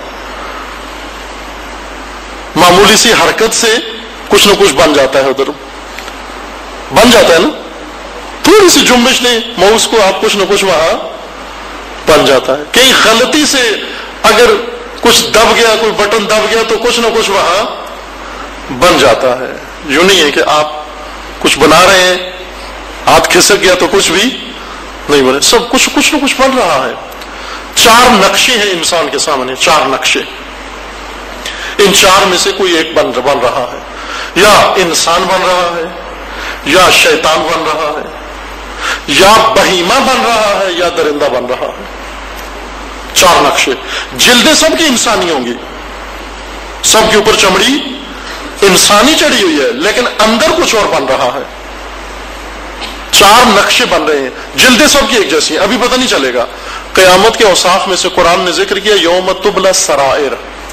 معمولی سی حرکت سے کچھ نہ کچھ بن جاتا ہے، ادھر بن جاتا ہے نا، تھوڑی سی جنبش دیں ماؤس کو آپ کچھ نہ کچھ وہاں بن جاتا ہے. کئی غلطی سے اگر کچھ دب گیا، کوئی بٹن دب گیا تو کچھ نہ کچھ وہاں بن جاتا ہے. یوں نہیں ہے کہ آپ کچھ بنا رہے ہیں، ہاتھ کھسک گیا تو کچھ بھی نہیں بنے، سب کچھ کچھ نہ کچھ بن رہا ہے. چار نقشے ہیں انسان کے سامنے، چار نقشے، ان چار میں سے کوئی ایک بن بن رہا ہے، یا انسان بن رہا ہے، یا شیطان بن رہا ہے، یا بہیمہ بن رہا ہے، یا درندہ بن رہا ہے. چار نقشے. جلدیں سب کی انسانی ہوں گی، سب کے اوپر چمڑی انسانی چڑھی ہوئی ہے، لیکن اندر کچھ اور بن رہا ہے. چار نقشے بن رہے ہیں، جلدیں سب کی ایک جیسی ہیں. ابھی پتہ نہیں چلے گا. قیامت کے اوصاف میں سے قرآن نے ذکر کیا یوم تبلی السرائر.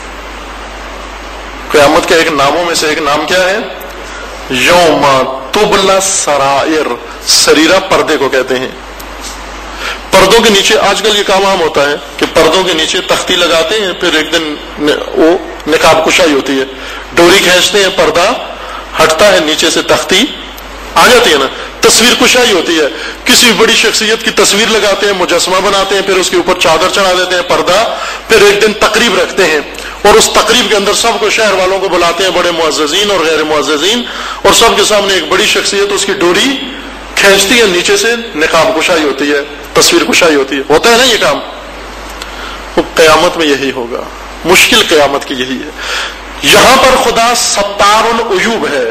قیامت کے ایک ناموں میں سے ایک نام کیا ہے؟ یوم تبلی السرائر. سریرہ پردے کو کہتے ہیں. پردوں کے نیچے آج کل یہ کام عام ہوتا ہے کہ پردوں کے نیچے تختی لگاتے ہیں، پھر ایک دن وہ نقاب کشائی ہوتی ہے، ڈوری کھینچتے ہیں، پردہ ہٹتا ہے، نیچے سے تختی آ جاتی ہے نا. تصویر کشائی ہوتی ہے, کسی بڑی شخصیت کی تصویر لگاتے ہیں, مجسمہ بناتے ہیں, پھر اس کے اوپر چادر چڑھا دیتے ہیں, پردہ, پھر ایک دن تقریب رکھتے ہیں, اور اس تقریب کے اندر سب کو, شہر والوں کو بلاتے ہیں, بڑے معززین اور غیر معززین, اور سب کے سامنے ایک بڑی شخصیت اس کی ڈوری کھینچتی ہے, نیچے سے نقاب کشائی ہوتی ہے, تصویر کشائی ہوتی ہے. ہوتا ہے نا یہ کام. قیامت میں یہی ہوگا, مشکل قیامت کی یہی ہے. یہاں پر خدا ستار العیوب ہے,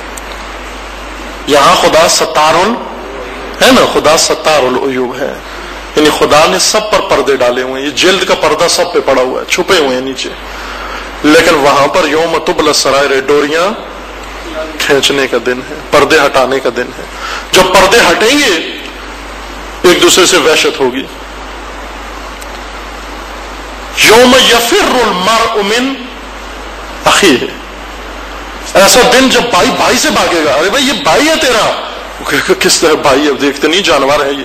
یہاں خدا ستار ہے نا, خدا ستار العیوب ہے, یعنی خدا نے سب پر پردے ڈالے ہوئے ہیں. یہ جلد کا پردہ سب پہ پڑا ہوا ہے, چھپے ہوئے ہیں نیچے. لیکن وہاں پر یوم تبلی السرائر, ڈوریاں کھینچنے کا دن ہے, پردے ہٹانے کا دن ہے. جب پردے ہٹیں گے ایک دوسرے سے وحشت ہوگی. یوم یفر المرء من اخیہ, ایسا دن جب بھائی بھائی سے بھاگے گا. ارے بھائی یہ بھائی ہے تیرا, کس طرح بھائی, اب دیکھتے نہیں جانور ہے یہ.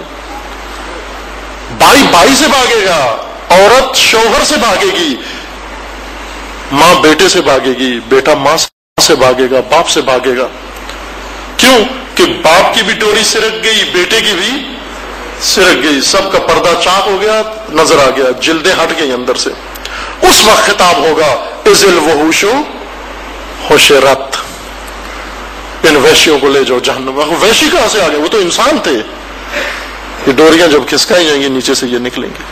بھائی بھائی سے بھاگے گا, عورت شوہر سے بھاگے گی, ماں بیٹے سے بھاگے گی, بیٹا ماں سے بھاگے گا, باپ سے بھاگے گا. کیوں کہ باپ کی بھی ڈوری سرک گئی, بیٹے کی بھی سرک گئی, سب کا پردہ چاک ہو گیا, نظر آ گیا, جلدیں ہٹ گئی اندر سے. اس وقت خطاب ہوگا اذ الوحوش حشرت, ان وحشیوں کو لے جاؤ جہنم. وحشی کہاں سے آ گئے, وہ تو انسان تھے. یہ ڈوریاں جب کھسکائی جائیں گی نیچے سے یہ نکلیں گے.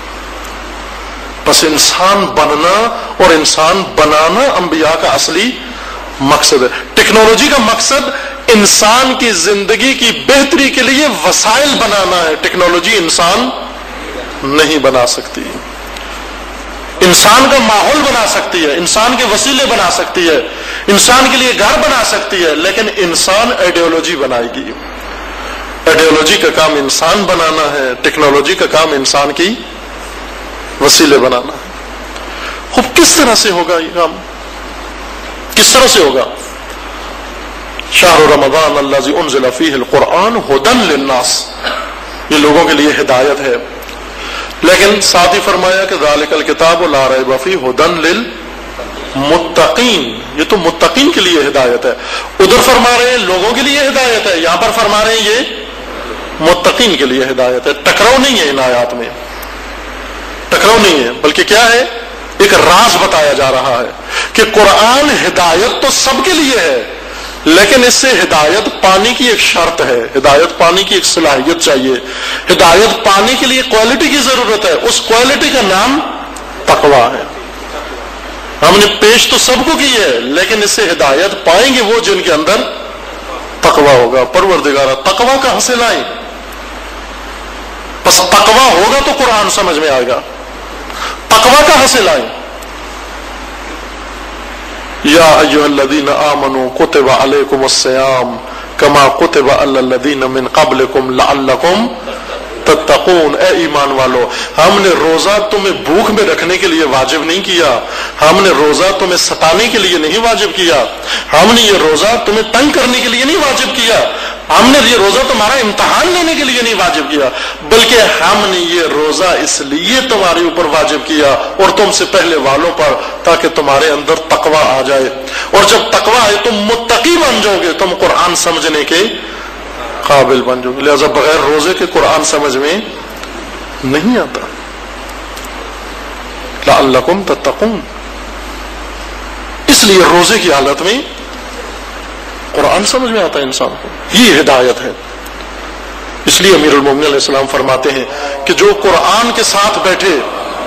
بس انسان بننا اور انسان بنانا انبیاء کا اصلی مقصد ہے. ٹیکنالوجی کا مقصد انسان کی زندگی کی بہتری کے لیے وسائل بنانا ہے. ٹیکنالوجی انسان نہیں بنا سکتی. انسان کا ماحول بنا سکتی ہے, انسان کے وسیلے بنا سکتی ہے, انسان کے لیے گھر بنا سکتی ہے, لیکن انسان آئیڈیالوجی بنائے گی. آئیڈیالوجی کا کام انسان بنانا ہے, ٹیکنالوجی کا کام انسان کی وسیلے بنانا ہے. خوب کس طرح سے ہوگا یہ کام, کس طرح سے ہوگا؟ شہر رمضان الذی انزل فیہ القرآن ھدی للناس, یہ لوگوں کے لیے ہدایت ہے. لیکن ساتھ ہی فرمایا کہ ذالک الکتاب لا ریب فیہ ھدی للمتقین, یہ تو متقین کے لیے ہدایت ہے. ادھر فرما رہے ہیں لوگوں کے لیے ہدایت ہے, یہاں پر فرما رہے ہیں یہ متقین کے لیے ہدایت ہے. ٹکراؤ نہیں ہے ان آیات میں, ٹکراؤ نہیں ہے, بلکہ کیا ہے, ایک راز بتایا جا رہا ہے کہ قرآن ہدایت تو سب کے لیے ہے, لیکن اس سے ہدایت پانے کی ایک شرط ہے, ہدایت پانے کی ایک صلاحیت چاہیے. ہدایت پانے کے لیے کوالٹی کی ضرورت ہے, اس کوالٹی کا نام تقویٰ ہے. ہم نے پیش تو سب کو کی ہے, لیکن اس سے ہدایت پائیں گے وہ جن کے اندر تقویٰ ہوگا. پروردگارہ تقویٰ کہاں سے لائیں؟ بس تقویٰ ہوگا تو قرآن سمجھ میں آئے گا. تقویٰ کہاں سے لائیں؟ یا ایھا الذین آمنوا کتب علیکم الصیام کما کتب علی الذین من قبلکم لعلکم تتقون. اے ایمان والو, ہم نے روزہ تمہیں بھوک میں رکھنے کے لیے واجب نہیں کیا, ہم نے روزہ تمہیں ستانے کے لیے نہیں واجب کیا, ہم نے یہ روزہ تمہیں تنگ کرنے کے لیے نہیں واجب کیا, ہم نے یہ روزہ تمہارا امتحان لینے کے لیے نہیں واجب کیا, بلکہ ہم نے یہ روزہ اس لیے تمہارے اوپر واجب کیا اور تم سے پہلے والوں پر, تاکہ تمہارے اندر تقویٰ آ جائے. اور جب تقویٰ آئے تم متقی بن جاؤ گے, تم قرآن سمجھنے کے قابل بن جاؤ گے. لہذا بغیر روزے کے قرآن سمجھ میں نہیں آتا. لعلکم تتقون, اس لیے روزے کی حالت میں قرآن سمجھ میں آتا ہے انسان کو. یہ ہدایت ہے. اس لیے امیر المومنین علیہ السلام فرماتے ہیں کہ جو قرآن کے ساتھ بیٹھے,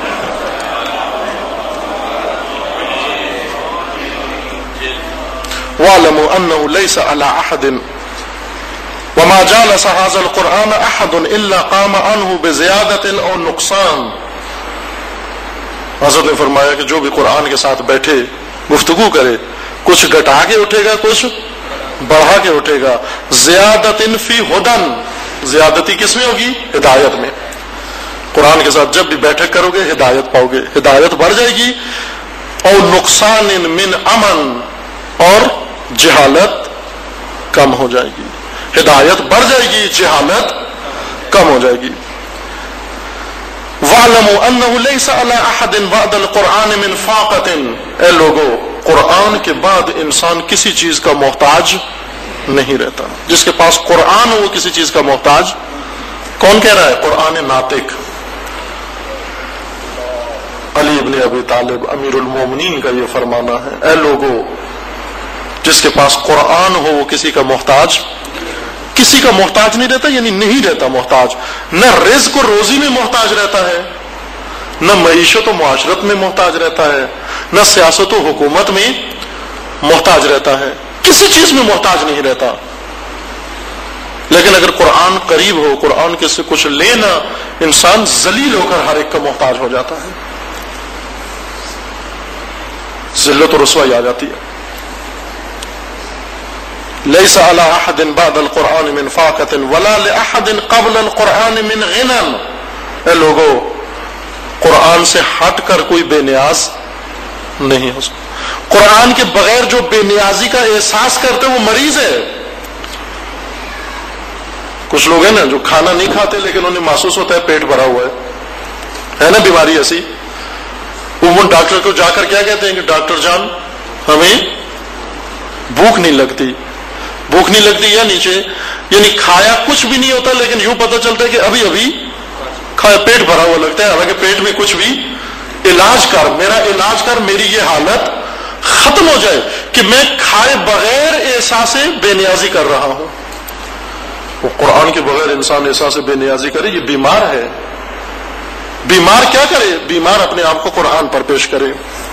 وَاعْلَمُوا أَنَّهُ لَيْسَ عَلَىٰ أَحَدٍ وَمَا جَالَسَ هَٰذَا الْقُرْآنَ أَحَدٌ إِلَّا قَامَ عَنْهُ بِزِيَادَةٍ أَوْ نُقْصَانٍ. حضرت نے فرمایا کہ جو بھی قرآن کے ساتھ بیٹھے گفتگو کرے, کچھ گٹا کے اٹھے گا, کچھ بڑھا کے اٹھے گا. زیادتن فی ہدن, زیادتی کس میں ہوگی؟ ہدایت میں. قرآن کے ساتھ جب بھی بیٹھک کرو گے ہدایت پاؤ گے, ہدایت بڑھ جائے گی. اور نقصان من امن, اور جہالت کم ہو جائے گی. ہدایت بڑھ جائے گی, جہالت کم ہو جائے گی. وَاعْلَمُوا أَنَّهُ لَيْسَ عَلَىٰ أَحَدٍ بَعْدَ الْقُرْآنِ مِنْ فَاقَةٍ. اے لوگو, قرآن کے بعد انسان کسی چیز کا محتاج نہیں رہتا. جس کے پاس قرآن ہو وہ کسی چیز کا محتاج. کون کہہ رہا ہے؟ قرآن ناطق. علی ابن ابی طالب امیر المومنین کا یہ فرمانا ہے، اے لوگو جس کے پاس قرآن ہو وہ کسی کا محتاج کسی کا محتاج نہیں رہتا، یعنی نہیں رہتا محتاج. نہ رزق و روزی میں محتاج رہتا ہے، نہ معیشت و معاشرت میں محتاج رہتا ہے، نہ سیاست و حکومت میں محتاج رہتا ہے، کسی چیز میں محتاج نہیں رہتا. لیکن اگر قرآن قریب ہو، قرآن کے سے کچھ لینا، انسان ذلیل ہو کر ہر ایک کا محتاج ہو جاتا ہے، ذلت و رسوائی آ جاتی ہے. ليس على احد بعد القرآن من فاقة ولا لأحد قبل القرآن من غنى. اے لوگو قرآن سے ہٹ کر کوئی بے نیاز نہیں ہو سکتا. قرآن کے بغیر جو بے نیازی کا احساس کرتے وہ مریض ہے. کچھ لوگ ہیں نا جو کھانا نہیں کھاتے لیکن انہیں محسوس ہوتا ہے پیٹ بھرا ہوا ہے، ہے نا بیماری ایسی. وہ ڈاکٹر کو جا کر کیا کہتے ہیں کہ ڈاکٹر جان ہمیں بھوک نہیں لگتی. بھوک نہیں لگتی یا نیچے یعنی کھایا کچھ بھی نہیں ہوتا لیکن یوں پتہ چلتا ہے کہ ابھی ابھی کھایا پیٹ بھرا ہوا لگتا ہے، حالانکہ پیٹ میں کچھ بھی. علاج کر، میرا علاج کر، میری یہ حالت ختم ہو جائے کہ میں کھائے بغیر احساس بے نیازی کر رہا ہوں. وہ قرآن کے بغیر انسان احساس بے نیازی کرے، یہ بیمار ہے. بیمار کیا کرے؟ بیمار اپنے آپ کو قرآن پر پیش کرے.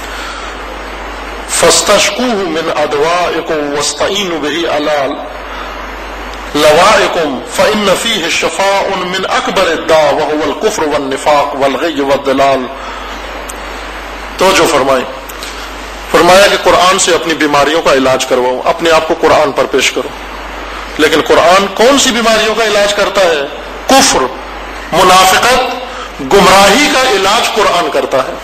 فاستشکوه من ادوائکم واستعینوا به علی لوائکم فإن فیہ شفاء من اکبر الداء وهو الکفر والنفاق والغی والضلال. توجہ فرمائیں، فرمایا کہ قرآن سے اپنی بیماریوں کا علاج کرواؤ، اپنے آپ کو قرآن پر پیش کرو. لیکن قرآن کون سی بیماریوں کا علاج کرتا ہے؟ کفر، منافقت، گمراہی کا علاج قرآن کرتا ہے.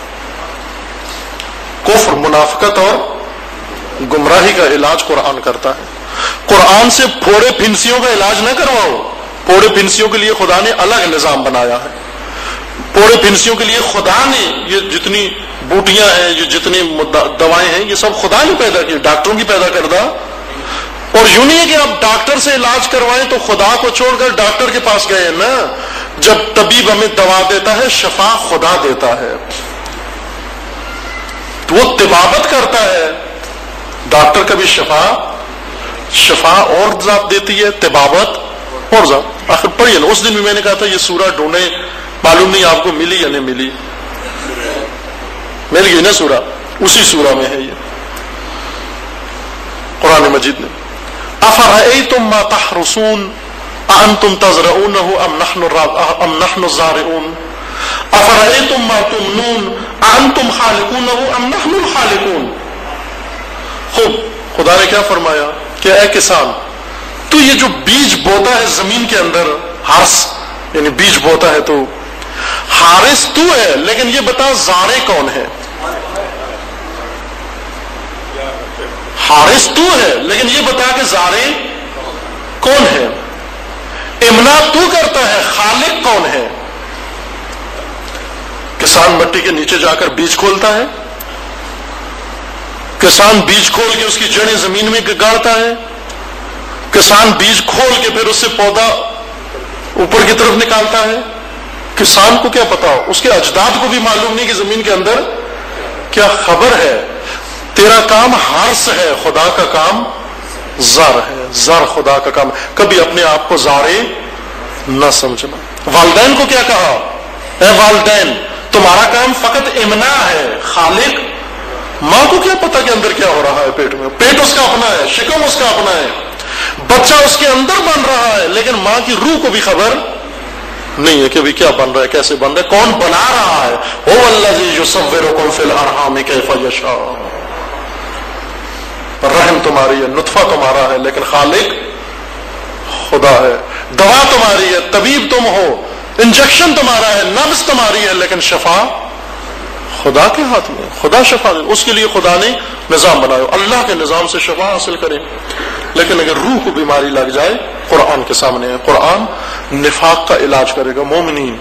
کفر، منافقت اور گمراہی کا علاج قرآن کرتا ہے. قرآن سے پھوڑے پھنسیوں کا علاج نہ کرواؤ. پھوڑے پھنسیوں کے لیے خدا نے الگ نظام بنایا ہے. پھوڑے پھنسیوں کے لیے خدا نے یہ جتنی بوٹیاں ہیں، یہ جتنی دوائیں ہیں، یہ سب خدا نے پیدا کی، ڈاکٹروں کی پیدا کردہ. اور یوں نہیں ہے کہ آپ ڈاکٹر سے علاج کروائیں تو خدا کو چھوڑ کر ڈاکٹر کے پاس گئے نا. جب طبیب ہمیں دوا دیتا ہے شفا خدا دیتا ہے، تو وہ طبابت کرتا ہے. ڈاکٹر کبھی شفا شفا اور ذات دیتی ہے، طبابت اور ذات. آخر پڑھیے نا، اس دن بھی میں نے کہا تھا یہ سورہ ڈھونڈے، معلوم نہیں آپ کو ملی یا نہیں ملی. مل گئی نا سورہ، اسی سورہ میں ہے یہ قرآن مجید میں. افرأیتم ما تحرثون اانتم تزرعونه ام نحن ام نحن الزارعون افرأیتم ما تمنون اانتم خالقونه ام نحن الخالقون. خوب خدا نے کیا فرمایا کہ اے کسان، تو یہ جو بیج بوتا ہے زمین کے اندر، ہارس یعنی بیج بوتا ہے، تو حارث تو ہے، لیکن یہ بتا زارع کون ہے؟ حارث تو ہے لیکن یہ بتا کہ زارع کون ہے؟ امنا تو کرتا ہے، خالق کون ہے؟ کسان مٹی کے نیچے جا کر بیج کھولتا ہے، کسان بیج کھول کے اس کی جڑیں زمین میں گاڑتا ہے، کسان بیج کھول کے پھر اس سے پودا اوپر کی طرف نکالتا ہے. کسان کو کیا پتا، اس کے اجداد کو بھی معلوم نہیں کہ زمین کے اندر کیا خبر ہے. تیرا کام ہارس ہے، خدا کا کام زر ہے. زر خدا کا کام. کبھی اپنے آپ کو زارع نہ سمجھنا. والدین کو کیا کہا؟ اے والدین تمہارا کام فقط امنا ہے، خالق. ماں کو کیا پتا کہ اندر کیا ہو رہا ہے پیٹ میں؟ پیٹ اس کا اپنا ہے، شکم اس کا اپنا ہے، بچہ اس کے اندر بن رہا ہے، لیکن ماں کی روح کو بھی خبر نہیں ہے کہ بھی کیا بن رہا ہے، کیسے بن رہا ہے، کون بنا رہا ہے. هو الذی یصورکم فی الارحام کیف یشاء. رحم تمہاری ہے، نطفہ تمہارا ہے، لیکن خالق خدا ہے. دوا تمہاری ہے، طبیب تم ہو، انجیکشن تمہارا ہے، نبض تمہاری ہے، لیکن شفا خدا کے ہاتھ میں. خدا شفا دے، اس کے لیے خدا نے نظام بنایا. اللہ کے نظام سے شفا حاصل کریں. لیکن اگر روح کو بیماری لگ جائے، قرآن کے سامنے ہے. قرآن نفاق کا علاج کرے گا. مومنین،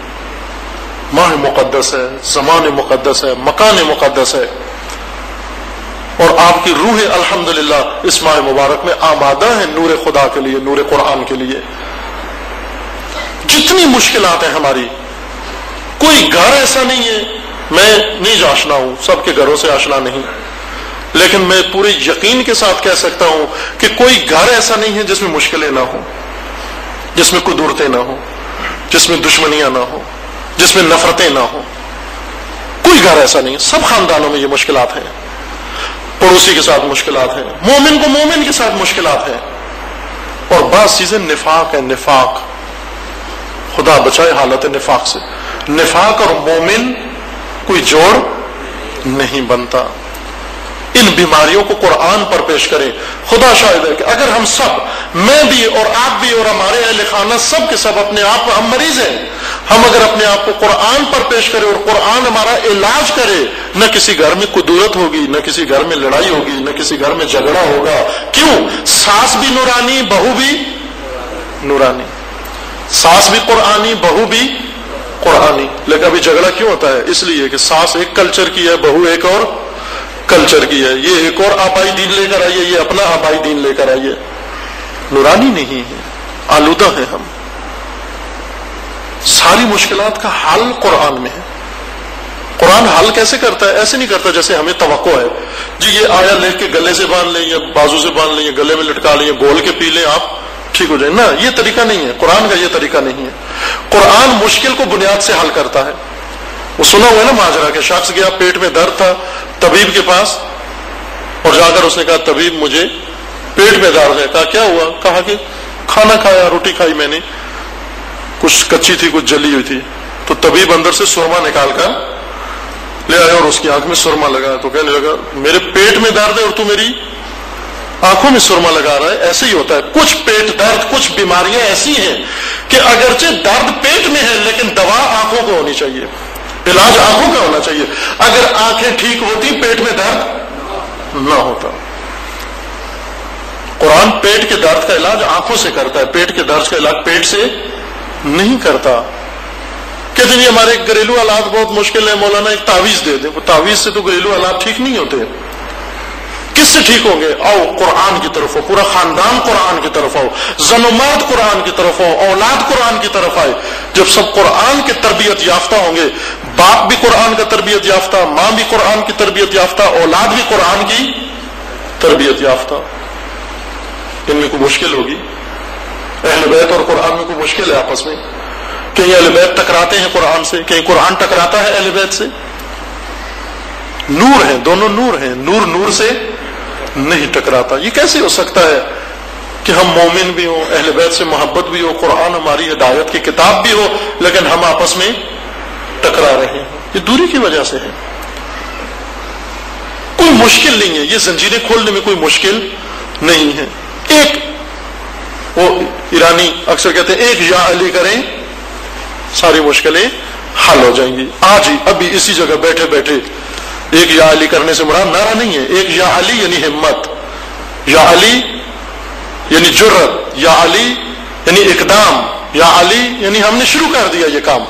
ماہ مقدس ہے، زمان مقدس ہے، مکان مقدس ہے. اور آپ کی روح الحمدللہ اس ماہ مبارک میں آمادہ ہے نور خدا کے لیے، نور قرآن کے لیے. جتنی مشکلات ہیں ہماری، کوئی گھر ایسا نہیں ہے، میں نہیں آشنا ہوں، سب کے گھروں سے آشنا نہیں، لیکن میں پورے یقین کے ساتھ کہہ سکتا ہوں کہ کوئی گھر ایسا نہیں ہے جس میں مشکلیں نہ ہوں، جس میں قدرتیں نہ ہوں، جس میں دشمنیاں نہ ہوں، جس میں نفرتیں نہ ہوں. کوئی گھر ایسا نہیں ہے، سب خاندانوں میں یہ مشکلات ہیں. پڑوسی کے ساتھ مشکلات ہیں، مومن کو مومن کے ساتھ مشکلات ہیں، اور بعض چیزیں نفاق ہے. نفاق، خدا بچائے حالت نفاق سے. نفاق اور مومن کوئی جوڑ نہیں بنتا. ان بیماریوں کو قرآن پر پیش کریں. خدا شاہد ہے کہ اگر ہم سب، میں بھی اور آپ بھی اور ہمارے اہل خانہ سب کے سب اپنے آپ کو، ہم مریض ہیں، ہم اگر اپنے آپ کو قرآن پر پیش کریں اور قرآن ہمارا علاج کرے، نہ کسی گھر میں قدرت ہوگی، نہ کسی گھر میں لڑائی ہوگی، نہ کسی گھر میں جھگڑا ہوگا. کیوں؟ ساس بھی نورانی، بہو بھی نورانی، ساس بھی قرآنی، بہو بھی قرآنی. لیکن ابھی جھگڑا کیوں ہوتا ہے؟ اس لیے کہ ساس ایک کلچر کی ہے، بہو ایک اور کلچر کی ہے، یہ ایک اور آبائی دین لے کر آئیے، یہ اپنا آبائی دین لے کر آئیے. نورانی نہیں ہے، آلودہ ہیں ہم. ساری مشکلات کا حل قرآن میں ہے. قرآن حل کیسے کرتا ہے؟ ایسے نہیں کرتا جیسے ہمیں توقع ہے، جی یہ آیا لکھ کے گلے سے باندھ لیں یا بازو سے باندھ لیں یا گلے میں لٹکا لیں یا گول کے پی لیں آپ ٹھیک ہو جائے. نہ، یہ طریقہ نہیں ہے، قرآن کا یہ طریقہ نہیں ہے. قرآن مشکل کو بنیاد سے حل کرتا ہے. وہ سنا ہوا ہے نا ماجرا کہ شخص گیا، پیٹ میں درد تھا طبیب کے پاس، اور جا کر اس نے کہا طبیب مجھے پیٹ میں درد ہے. کہا کیا ہوا؟ کہا کہ کھانا کھایا، روٹی کھائی میں نے، کچھ کچی تھی کچھ جلی ہوئی تھی. تو طبیب اندر سے سرما نکال کر لے آیا اور اس کی آنکھ میں سرما لگا. تو کہنے لگا میرے پیٹ میں درد ہے اور تو میری آنکھوں میں سرما لگا رہا ہے. ایسے ہی ہوتا ہے، کچھ پیٹ درد، کچھ بیماریاں ایسی ہیں کہ اگرچہ درد پیٹ میں ہے لیکن دوا آنکھوں کو ہونی چاہیے، علاج آنکھوں کا ہونا چاہیے. اگر آنکھیں ٹھیک ہوتی پیٹ میں درد نہ ہوتا. قرآن پیٹ کے درد کا علاج آنکھوں سے کرتا ہے، پیٹ کے درد کا علاج پیٹ سے نہیں کرتا. کہتے ہیں ہمارے گھریلو حالات بہت مشکل ہے، مولانا ایک تعویذ دے دیں. وہ تعویذ سے تو گھریلو حالات ٹھیک نہیں ہوتے. کس سے ٹھیک ہوں گے؟ آؤ قرآن کی طرف ہو، پورا خاندان قرآن کی طرف آؤ، زن و مرد قرآن کی طرف ہو، اولاد قرآن کی طرف آئے. جب سب قرآن کی تربیت یافتہ ہوں گے، باپ بھی قرآن کا تربیت یافتہ، ماں بھی قرآن کی تربیت یافتہ، اولاد بھی قرآن کی تربیت یافتہ. ان میں کوئی مشکل ہوگی؟ اہل بیت اور قرآن میں کوئی مشکل ہے آپس میں؟ کہیں اہل بیت ٹکراتے ہیں قرآن سے، کہیں قرآن ٹکراتا ہے اہل بیت سے؟ نور ہیں، دونوں نور ہیں، نور نور سے نہیں ٹکراتا. یہ کیسے ہو سکتا ہے کہ ہم مومن بھی ہوں، اہل بیت سے محبت بھی ہو، قرآن ہماری ہدایت کی کتاب بھی ہو، لیکن ہم آپس میں ٹکرا رہے ہیں؟ یہ دوری کی وجہ سے ہے. کوئی مشکل نہیں ہے، یہ زنجیریں کھولنے میں کوئی مشکل نہیں ہے. ایک وہ ایرانی اکثر کہتے ہیں ایک یا علی کریں ساری مشکلیں حل ہو جائیں گی. آج ہی ابھی اسی جگہ بیٹھے بیٹھے ایک یا علی کرنے سے مراد نعرہ نہیں ہے. ایک یا علی یعنی ہمت، یا علی یعنی جرت، یا علی یعنی اقدام، یا علی یعنی ہم نے شروع کر دیا یہ کام.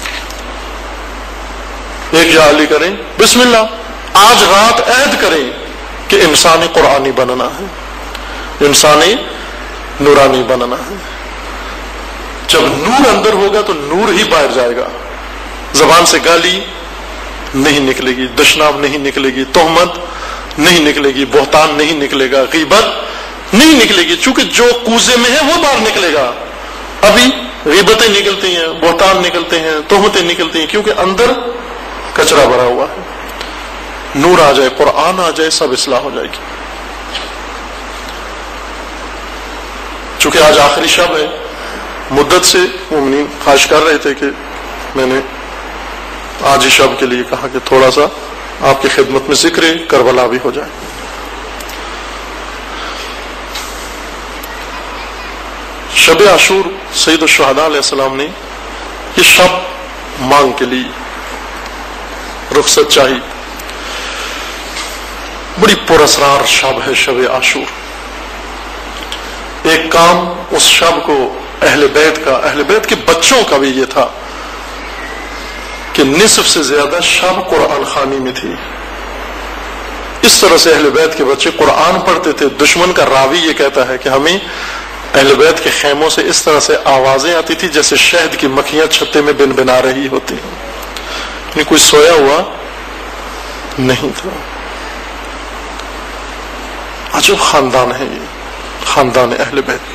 ایک یا علی کریں، بسم اللہ. آج رات عہد کریں کہ انسانی قرآنی بننا ہے، انسانی نورانی بننا ہے. جب نور اندر ہوگا تو نور ہی باہر جائے گا. زبان سے گالی نہیں نکلے گی، دشنام نہیں نکلے گی، تہمت نہیں نکلے گی، بہتان نہیں نکلے گا، غیبت نہیں نکلے گی. چونکہ جو کوزے میں ہے وہ باہر نکلے گا. ابھی غیبتیں نکلتی ہیں، بہتان نکلتے ہیں، تہمتیں نکلتی ہیں، کیونکہ اندر کچرا بھرا ہوا ہے. نور آ جائے، قرآن آ جائے، سب اصلاح ہو جائے گی. چونکہ آج آخری شب ہے، مدت سے مومنین خواہش کر رہے تھے کہ میں نے آج ہی شب کے لیے کہا کہ تھوڑا سا آپ کی خدمت میں ذکر کربلا بھی ہو جائے. شب عاشور سید الشہداء علیہ السلام نے یہ شب مانگ کے لیے رخصت چاہی. بڑی پراسرار شب ہے شب عاشور. ایک کام اس شب کو اہل بیت کا، اہل بیت کے بچوں کا بھی یہ تھا کہ نصف سے زیادہ شب قرآن خوانی میں تھی. اس طرح سے اہل بیت کے بچے قرآن پڑھتے تھے. دشمن کا راوی یہ کہتا ہے کہ ہمیں اہل بیت کے خیموں سے اس طرح سے آوازیں آتی تھی جیسے شہد کی مکھیاں چھتے میں بن بنا رہی ہوتی ہیں. یعنی کوئی سویا ہوا نہیں تھا. عجب خاندان ہے یہ, خاندان اہل بیت.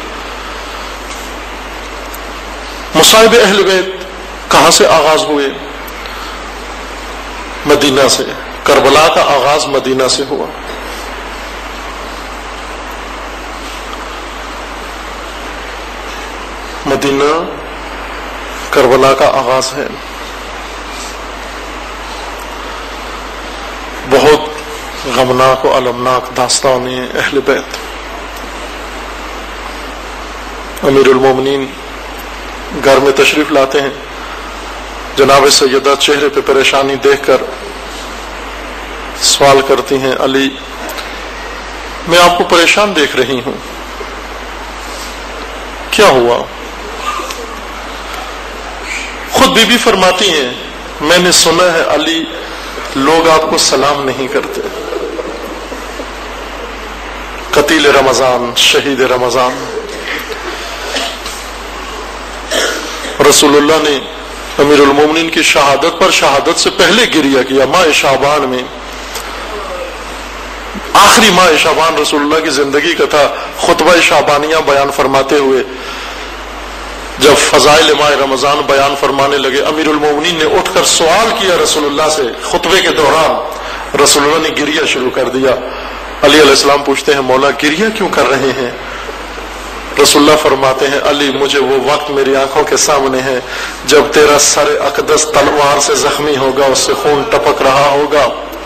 مصائب اہل بیت کہاں سے آغاز ہوئے؟ مدینہ سے. کربلا کا آغاز مدینہ سے ہوا. مدینہ کربلا کا آغاز ہے. بہت غمناک و المناک داستان ہے اہل بیت. امیر المومنین گھر میں تشریف لاتے ہیں. جناب سیدہ چہرے پہ پریشانی دیکھ کر سوال کرتی ہیں, علی میں آپ کو پریشان دیکھ رہی ہوں, کیا ہوا؟ خود بی بی فرماتی ہیں, میں نے سنا ہے علی لوگ آپ کو سلام نہیں کرتے. قتیل رمضان, شہید رمضان. رسول اللہ نے امیر المومنین کی شہادت پر شہادت سے پہلے گریہ کیا. ماہ شعبان میں, آخری ماہ شعبان رسول اللہ کی زندگی کا تھا. خطبہ شعبانیہ بیان فرماتے ہوئے جب فضائل ماہ رمضان بیان فرمانے لگے, امیر المومنین نے اٹھ کر سوال کیا رسول اللہ سے. خطبے کے دوران رسول اللہ نے گریہ شروع کر دیا. علی علیہ السلام پوچھتے ہیں, مولا گریہ کیوں کر رہے ہیں؟ رسول اللہ فرماتے ہیں, علی مجھے وہ وقت میری آنکھوں کے سامنے ہے جب تیرا سر اقدس تلوار سے زخمی ہوگا, اس سے خون ٹپک رہا ہوگا.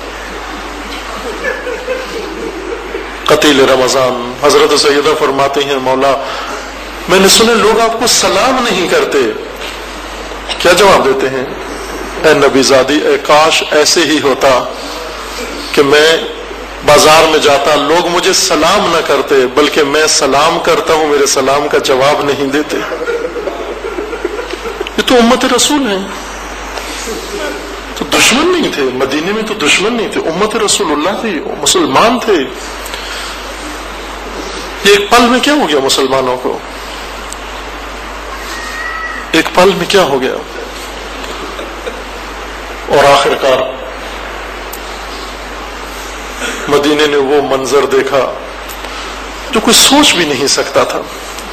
قتیل رمضان. حضرت سیدہ فرماتی ہیں, مولا میں نے سنا لوگ آپ کو سلام نہیں کرتے. کیا جواب دیتے ہیں؟ اے نبی زادی, اے کاش ایسے ہی ہوتا کہ میں بازار میں جاتا, لوگ مجھے سلام نہ کرتے بلکہ میں سلام کرتا ہوں, میرے سلام کا جواب نہیں دیتے. یہ تو امت رسول ہیں, تو دشمن نہیں تھے. مدینے میں تو دشمن نہیں تھے, امت رسول اللہ تھی, مسلمان تھے. یہ ایک پل میں کیا ہو گیا مسلمانوں کو؟ ایک پل میں کیا ہو گیا؟ اور آخر کار مدینے نے وہ منظر دیکھا جو کوئی سوچ بھی نہیں سکتا تھا.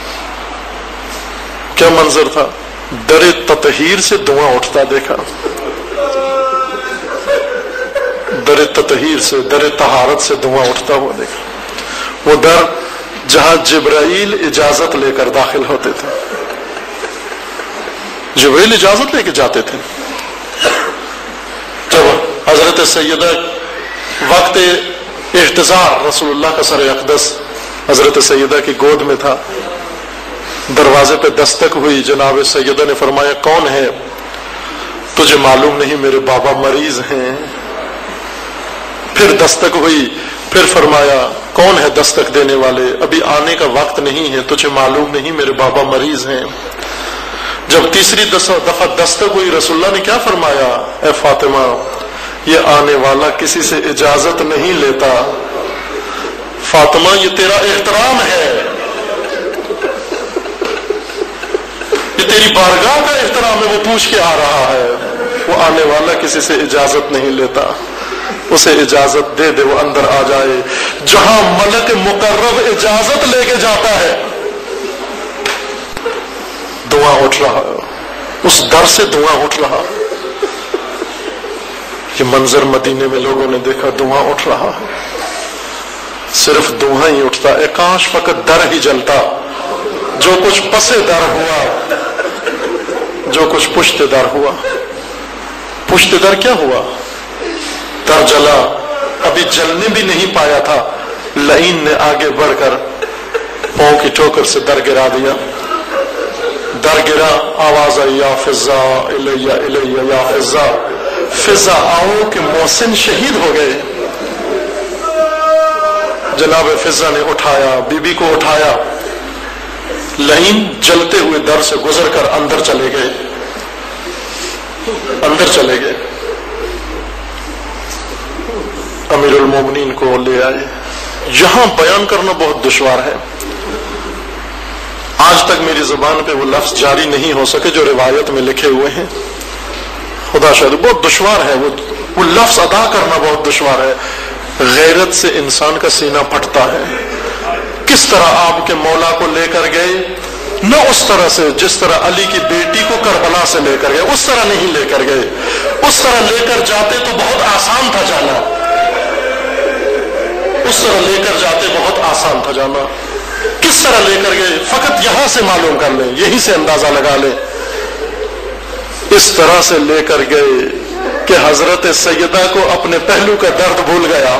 کیا منظر تھا؟ در تطہیر سے دھواں اٹھتا دیکھا. در تطہیر سے, در طہارت سے دھواں اٹھتا ہوا دیکھا. وہ در جہاں جبرائیل اجازت لے کر داخل ہوتے تھے. جبرائیل اجازت لے کے جاتے تھے. جب حضرت سیدہ وقت احتضار رسول اللہ کا سر اقدس حضرت سیدہ کی گود میں تھا, دروازے پہ دستک ہوئی. جناب سیدہ نے فرمایا, کون ہے؟ تجھے معلوم نہیں میرے بابا مریض ہیں. پھر دستک ہوئی, پھر فرمایا, کون ہے دستک دینے والے؟ ابھی آنے کا وقت نہیں ہے, تجھے معلوم نہیں میرے بابا مریض ہیں. جب تیسری دفعہ دستک ہوئی, رسول اللہ نے کیا فرمایا؟ اے فاطمہ, یہ آنے والا کسی سے اجازت نہیں لیتا. فاطمہ, یہ تیرا احترام ہے, یہ تیری بارگاہ کا احترام ہے. وہ پوچھ کے آ رہا ہے, وہ آنے والا کسی سے اجازت نہیں لیتا. اسے اجازت دے دے, وہ اندر آ جائے. جہاں ملک مقرب اجازت لے کے جاتا ہے, دھواں اٹھ رہا ہے, اس در سے دھواں اٹھ رہا. یہ منظر مدینے میں لوگوں نے دیکھا, دھواں اٹھ رہا ہے. صرف دھواں ہی اٹھتا. اے کاش فقط در ہی جلتا. جو کچھ پسے در ہوا, جو کچھ پشت در ہوا. پشت در کیا ہوا؟ در جلا, ابھی جلنے بھی نہیں پایا تھا. لعین نے آگے بڑھ کر پاؤں کی ٹھوکر سے در گرا دیا. در گرا, آواز آئی, یا فضا الیہ الیہ یا فضا, فضا آؤ کہ محسن شہید ہو گئے. جناب فضا نے اٹھایا, بی بی کو اٹھایا. لعین جلتے ہوئے در سے گزر کر اندر چلے گئے, اندر چلے گئے. امیر المومنین کو لے آئے. یہاں بیان کرنا بہت دشوار ہے. آج تک میری زبان پہ وہ لفظ جاری نہیں ہو سکے جو روایت میں لکھے ہوئے ہیں. خدا شاید بہت دشوار ہے, وہ وہ لفظ ادا کرنا بہت دشوار ہے. غیرت سے انسان کا سینہ پھٹتا ہے. کس طرح آپ کے مولا کو لے کر گئے, نہ اس طرح سے جس طرح علی کی بیٹی کو کربلا سے لے کر گئے, اس طرح نہیں لے کر گئے. اس طرح لے کر جاتے تو بہت آسان تھا جانا, اس طرح لے کر جاتے بہت آسان تھا جانا. کس طرح لے کر گئے فقط یہاں سے معلوم کر لیں, یہیں سے اندازہ لگا لیں. اس طرح سے لے کر گئے کہ حضرت سیدہ کو اپنے پہلو کا درد بھول گیا.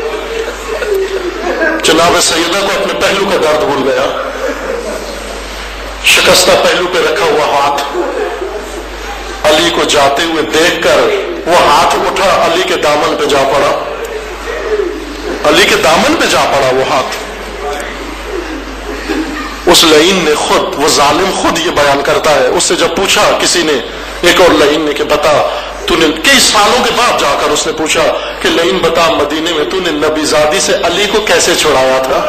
جناب سیدہ کو اپنے پہلو کا درد بھول گیا. شکستہ پہلو پہ رکھا ہوا ہاتھ علی کو جاتے ہوئے دیکھ کر وہ ہاتھ اٹھا, علی کے دامن پہ جا پڑا. علی کے دامن پہ جا پڑا وہ ہاتھ. اس لعین نے خود, وہ ظالم خود یہ بیان کرتا ہے, اس سے جب پوچھا کسی نے, ایک اور لعین نے, کہ بتا تو نے کئی سالوں کے بعد جا کر اس نے پوچھا کہ لعین بتا مدینے میں تو نے نبی زادی سے علی کو کیسے چھڑایا تھا.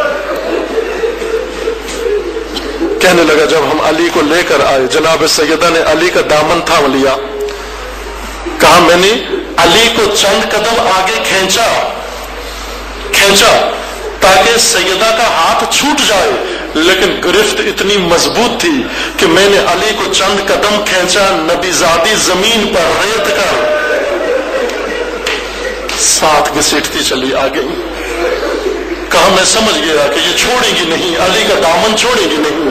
کہنے لگا جب ہم علی کو لے کر آئے, جناب سیدہ نے علی کا دامن تھام لیا. کہا میں نے علی کو چند قدم آگے کھینچا کھینچا تاکہ سیدہ کا ہاتھ چھوٹ جائے, لیکن گرفت اتنی مضبوط تھی کہ میں نے علی کو چند قدم کھینچا, نبی زادی زمین پر ریت کر ساتھ گھسیٹتی چلی آ گئی. کہا میں سمجھ گیا کہ یہ چھوڑے گی نہیں, علی کا دامن چھوڑے گی نہیں.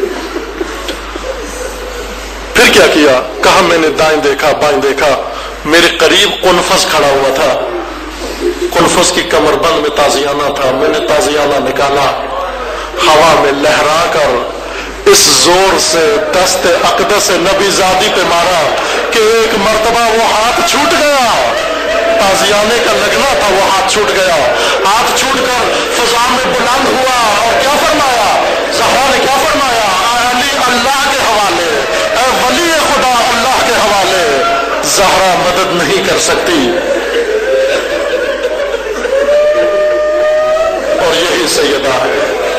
پھر کیا کیا؟ کہا میں نے دائیں دیکھا بائیں دیکھا, میرے قریب قنفذ کھڑا ہوا تھا. قنفذ کی کمر بند میں تازیانہ تھا. میں نے تازیانہ نکالا, ہوا میں لہرا کر اس زور سے دست اقدس نبی زادی پہ مارا کہ ایک مرتبہ وہ ہاتھ چھوٹ گیا. تازیانے کا لگنا تھا, وہ ہاتھ چھوٹ گیا. ہاتھ چھوٹ کر فضا میں بلند ہوا اور کیا فرمایا؟ زہرا نے کیا فرمایا؟ علی اللہ کے حوالے, اے ولی خدا اللہ کے حوالے. زہرا مدد نہیں کر سکتی. اور یہی سیدہ ہے,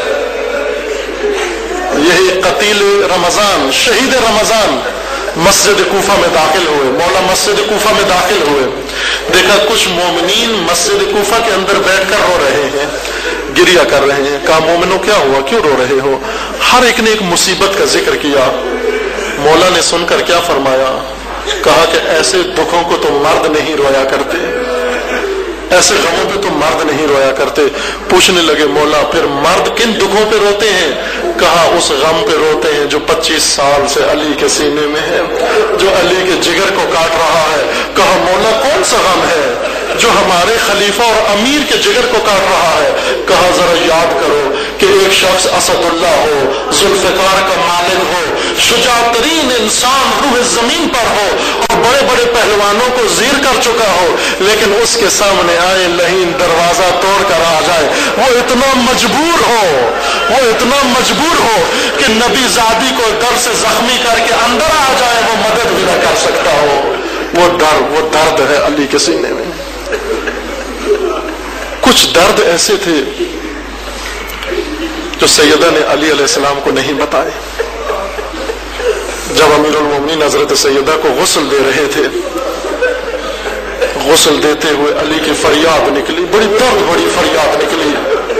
یہی قتیل رمضان, شہید رمضان مسجد کوفہ میں داخل ہوئے. مولا مسجد کوفہ میں داخل ہوئے, دیکھا کچھ مومنین مسجد کوفہ کے اندر بیٹھ کر رو رہے ہیں, گریا کر رہے ہیں. کہا مومنوں کیا ہوا, کیوں رو رہے ہو؟ ہر ایک نے ایک مصیبت کا ذکر کیا. مولا نے سن کر کیا فرمایا؟ کہا کہ ایسے دکھوں کو تو مرد نہیں رویا کرتے, ایسے غموں پہ تو مرد نہیں رویا کرتے. پوچھنے لگے مولا پھر مرد کن دکھوں پہ روتے ہیں؟ کہا اس غم پہ روتے ہیں جو پچیس سال سے علی کے سینے میں ہے, جو علی کے جگر کو کاٹ رہا ہے. کہا مولا کون سا غم ہے جو ہمارے خلیفہ اور امیر کے جگر کو کاٹ رہا ہے؟ کہا ذرا یاد کرو کہ ایک شخص اسد اللہ ہو, ذوالفقار کا مالک ہو, شجاع ترین انسان روح زمین پر ہو اور بڑے بڑے پہلوانوں کو زیر کر چکا ہو, لیکن اس کے سامنے آئے لعین دروازہ توڑ کر آ جائے, وہ اتنا مجبور ہو وہ اتنا مجبور ہو کہ نبی زادی کو در سے زخمی کر کے اندر آ جائے, وہ مدد بھی نہ کر سکتا ہو. وہ ڈر وہ درد ہے علی کے سینے میں. کچھ درد ایسے تھے جو سیدہ نے علی علیہ السلام کو نہیں بتائے. جب امیر المومنین حضرت سیدہ کو غسل دے رہے تھے, غسل دیتے ہوئے علی کی فریاد نکلی, بڑی درد بڑی فریاد نکلی.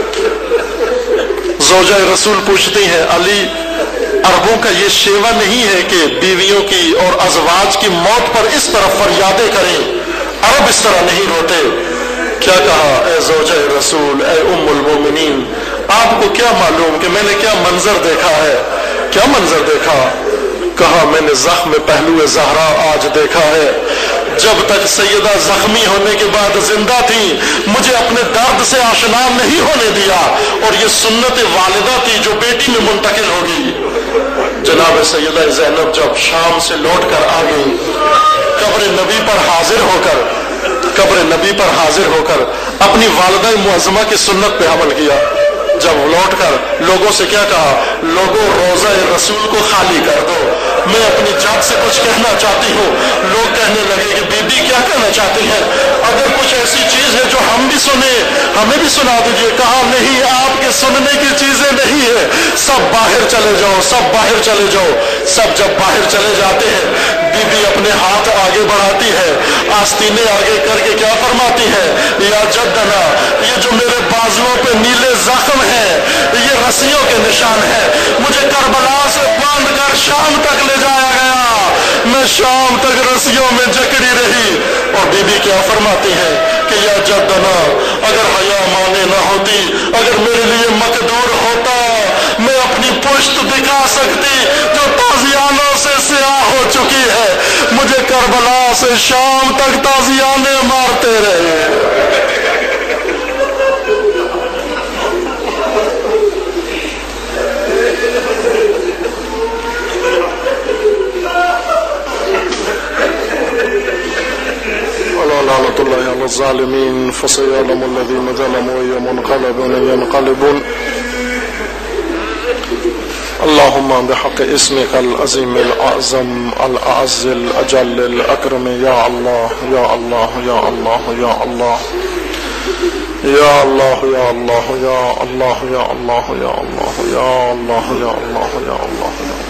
زوجہ رسول پوچھتی ہیں علی عربوں کا یہ شیوا نہیں ہے کہ بیویوں کی اور ازواج کی موت پر اس طرح فریادیں کریں, عرب اس طرح نہیں روتے. کیا کہا؟ اے زوجہ رسول, اے ام المومنین, آپ کو کیا معلوم کہ میں نے کیا منظر دیکھا ہے؟ کیا منظر دیکھا؟ کہا میں نے زخم پہلو زہرا آج دیکھا ہے. جب تک سیدہ زخمی ہونے کے بعد زندہ تھی مجھے اپنے درد سے آشنا نہیں ہونے دیا, اور یہ سنت والدہ تھی جو بیٹی میں منتقل ہوگی. جناب سیدہ زینب جب شام سے لوٹ کر آ گئی, قبر نبی پر حاضر ہو کر قبر نبی پر حاضر ہو کر اپنی والدہ معظمہ کی سنت پہ عمل کیا. جب لوٹ کر لوگوں سے کیا کہا؟ لوگوں روزہ رسول کو خالی کر دو، میں اپنی جات سے کچھ کہنا چاہتی ہوں۔ لوگ کہنے لگے کہ بی بی کیا کہنا چاہتی ہیں؟ اگر کچھ ایسی چیز ہے جو ہم بھی سنیں ہمیں بھی سنا دیجیے۔ کہا نہیں، آپ کے سننے کی چیزیں نہیں ہے، سب باہر چلے جاؤ، سب باہر چلے جاؤ۔ سب جب باہر چلے جاتے ہیں، بی بی اپنے ہاتھ آگے بڑھاتی ہے، آستینے آگے کر کے کیا فرماتی ہے؟ یا جدنا، یہ جو میرے بازوؤں پہ نیلے زخم ہیں یہ رسیوں کے نشان ہیں، مجھے کربلا سے باندھ کر شام تک لے جایا گیا، میں شام تک رسیوں میں جکڑی رہی۔ اور بی بی کیا فرماتی ہے کہ یا جدنا، اگر حیا مانے نہ ہوتی، اگر میرے لیے مقدور ہوتا، میں اپنی پشت دکھا سکتی جو تازیانوں سے سیاہ ہو چکی ہے، مجھے کربلا سے شام تک تازیانے مارتے رہے۔ لعنت اللہ علی الظالمین فسیعلم الذین ظلموا ای منقلبون ینقلبون۔ اللہم بحق اسمک العظیم الاعظم الاعز الاجل الاکرم، یا اللہ یا اللہ یا اللہ یا اللہ یا اللہ یا اللہ یا اللہ یا اللہ یا اللہ یا اللہ یا اللہ یا اللہ۔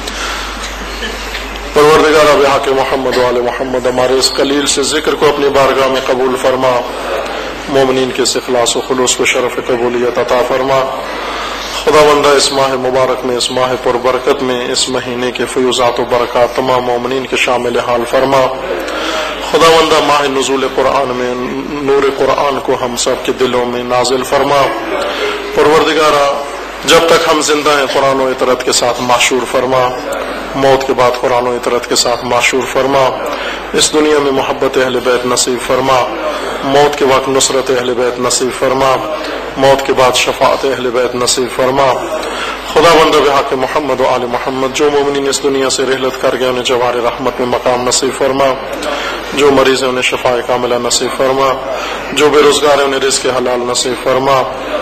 پروردگار بحق محمد و آل محمد، ہمارے اس قلیل سے ذکر کو اپنی بارگاہ میں قبول فرما، مومنین کے اس اخلاص و خلوص کو شرف قبولیت عطا فرما۔ خداوندہ اس ماہ مبارک میں، اس ماہ پر برکت میں، اس مہینے کے فیوزات و برکات تمام مومنین کے شامل حال فرما۔ خداوندہ ماہ نزول قرآن میں نور قرآن کو ہم سب کے دلوں میں نازل فرما۔ پروردگارہ جب تک ہم زندہ ہیں قرآن و اطرت کے ساتھ معشور فرما، موت کے بعد قرآن و اطرت کے ساتھ معشور فرما۔ اس دنیا میں محبت اہل بیت نصیب فرما، موت کے وقت نصرت اہل بیت نصیب فرما، موت کے بعد شفاعت اہل بیت نصیب فرما۔ خدا بندہ بحق محمد و آل محمد، جو مومنین اس دنیا سے رحلت کر گئے انہیں جوار رحمت میں مقام نصیب فرما، جو مریض ہیں انہیں شفاء کاملہ نصیب فرما، جو بے روزگار ہیں انہیں رزق حلال نصیب فرما،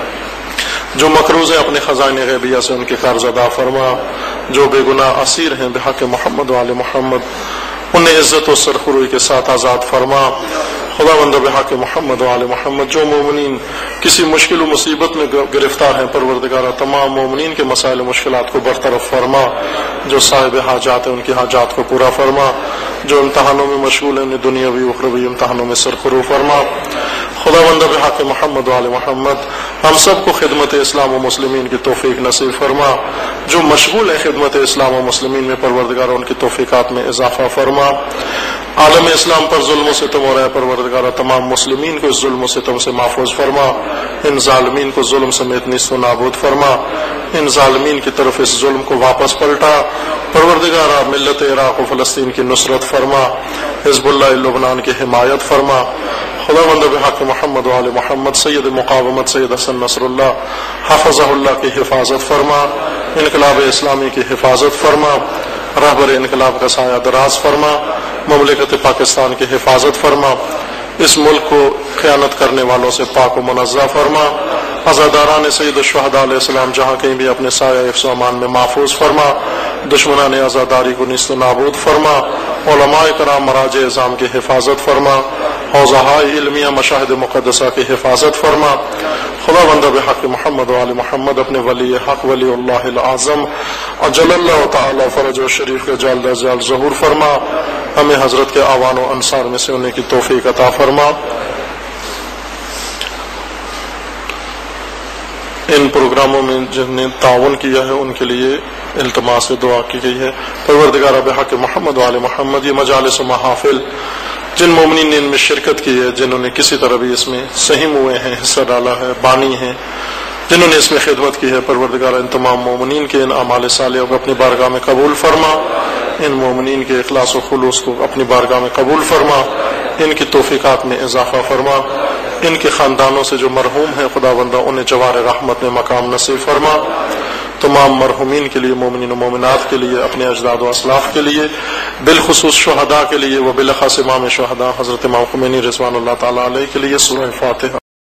جو مقروض ہیں اپنے خزائن غیبیہ سے ان کے قرض ادا فرما، جو بے گناہ اسیر ہیں بحق محمد و آل محمد انہیں عزت و سرخروئی کے ساتھ آزاد فرما۔ خدا بندہ بحق محمد و آل محمد، جو مومنین کسی مشکل و مصیبت میں گرفتار ہیں پروردگارہ تمام مومنین کے مسائل و مشکلات کو برطرف فرما، جو صاحب حاجات ہیں ان کی حاجات کو پورا فرما، جو امتحانوں میں مشغول ہیں انہیں دنیاوی اخروی امتحانوں میں سرخرو فرما۔ خدا بندہ بحق محمد و آل محمد ہم سب کو خدمت اسلام و مسلمین کی توفیق نصیب فرما، جو مشغول ہیں خدمت اسلام و مسلمین میں پروردگار ان کی توفیقات میں اضافہ فرما۔ عالم اسلام پر ظلم و ستم ہو رہا ہے پروردگار تمام مسلمین کو اس ظلم و ستم سے محفوظ فرما، ان ظالمین کو ظلم سمیت نیست و نابود فرما، ان ظالمین کی طرف اس ظلم کو واپس پلٹا پروردگار ملت عراق و فلسطین کی نصرت فرما، حزب اللہ لبنان کی حمایت فرما۔ خدا بندہ بحق محمد و آل محمد سید مقاومت سید حسن نصر اللہ حفظہ اللہ کی حفاظت فرما، انقلاب اسلامی کی حفاظت فرما، رہبر انقلاب کا سایہ دراز فرما، مملکت پاکستان کی حفاظت فرما، اس ملک کو خیانت کرنے والوں سے پاک و منزہ فرما، عزاداران سید الشہداء علیہ السلام جہاں کہیں بھی اپنے سایہ حفظ و امان میں محفوظ فرما، دشمنان عزاداری کو نیست و نابود فرما، علماء کرام مراجع اعظام کی حفاظت فرما، حوضہائے علمیہ مشاہد مقدسہ کی حفاظت فرما۔ خدا بندہ بحق محمد و آل محمد اپنے ولی حق ولی اللہ العظم اجل اللہ تعالی فرج و شریف کا جال جال ظہور فرما، ہمیں حضرت کے اعوان و انصار میں سے ہونے کی توفیق عطا فرما۔ ان پروگراموں میں جن نے تعاون کیا ہے ان کے لیے التماس دعا کی گئی ہے۔ پروردگار بحق محمد و آل محمد یہ مجالس و محافل جن مومنین نے ان میں شرکت کی ہے، جنہوں نے کسی طرح بھی اس میں سہیم ہوئے ہیں، حصہ ڈالا ہے، بانی ہیں، جنہوں نے اس میں خدمت کی ہے، پروردگار ان تمام مومنین کے ان اعمال صالحوں کو اپنی بارگاہ میں قبول فرما، ان مومنین کے اخلاص و خلوص کو اپنی بارگاہ میں قبول فرما، ان کی توفیقات میں اضافہ فرما، ان کے خاندانوں سے جو مرحوم ہیں خدا بندہ انہیں جوار رحمت میں مقام نصیب فرما۔ تمام مرحومین کے لیے، مومنین و مومنات کے لیے، اپنے اجداد و اسلاف کے لیے، بالخصوص شہداء کے لیے و بالاخص امام شہداء حضرت امام خمینی رضوان اللہ تعالی علیہ کے لیے سورہ فاتحہ۔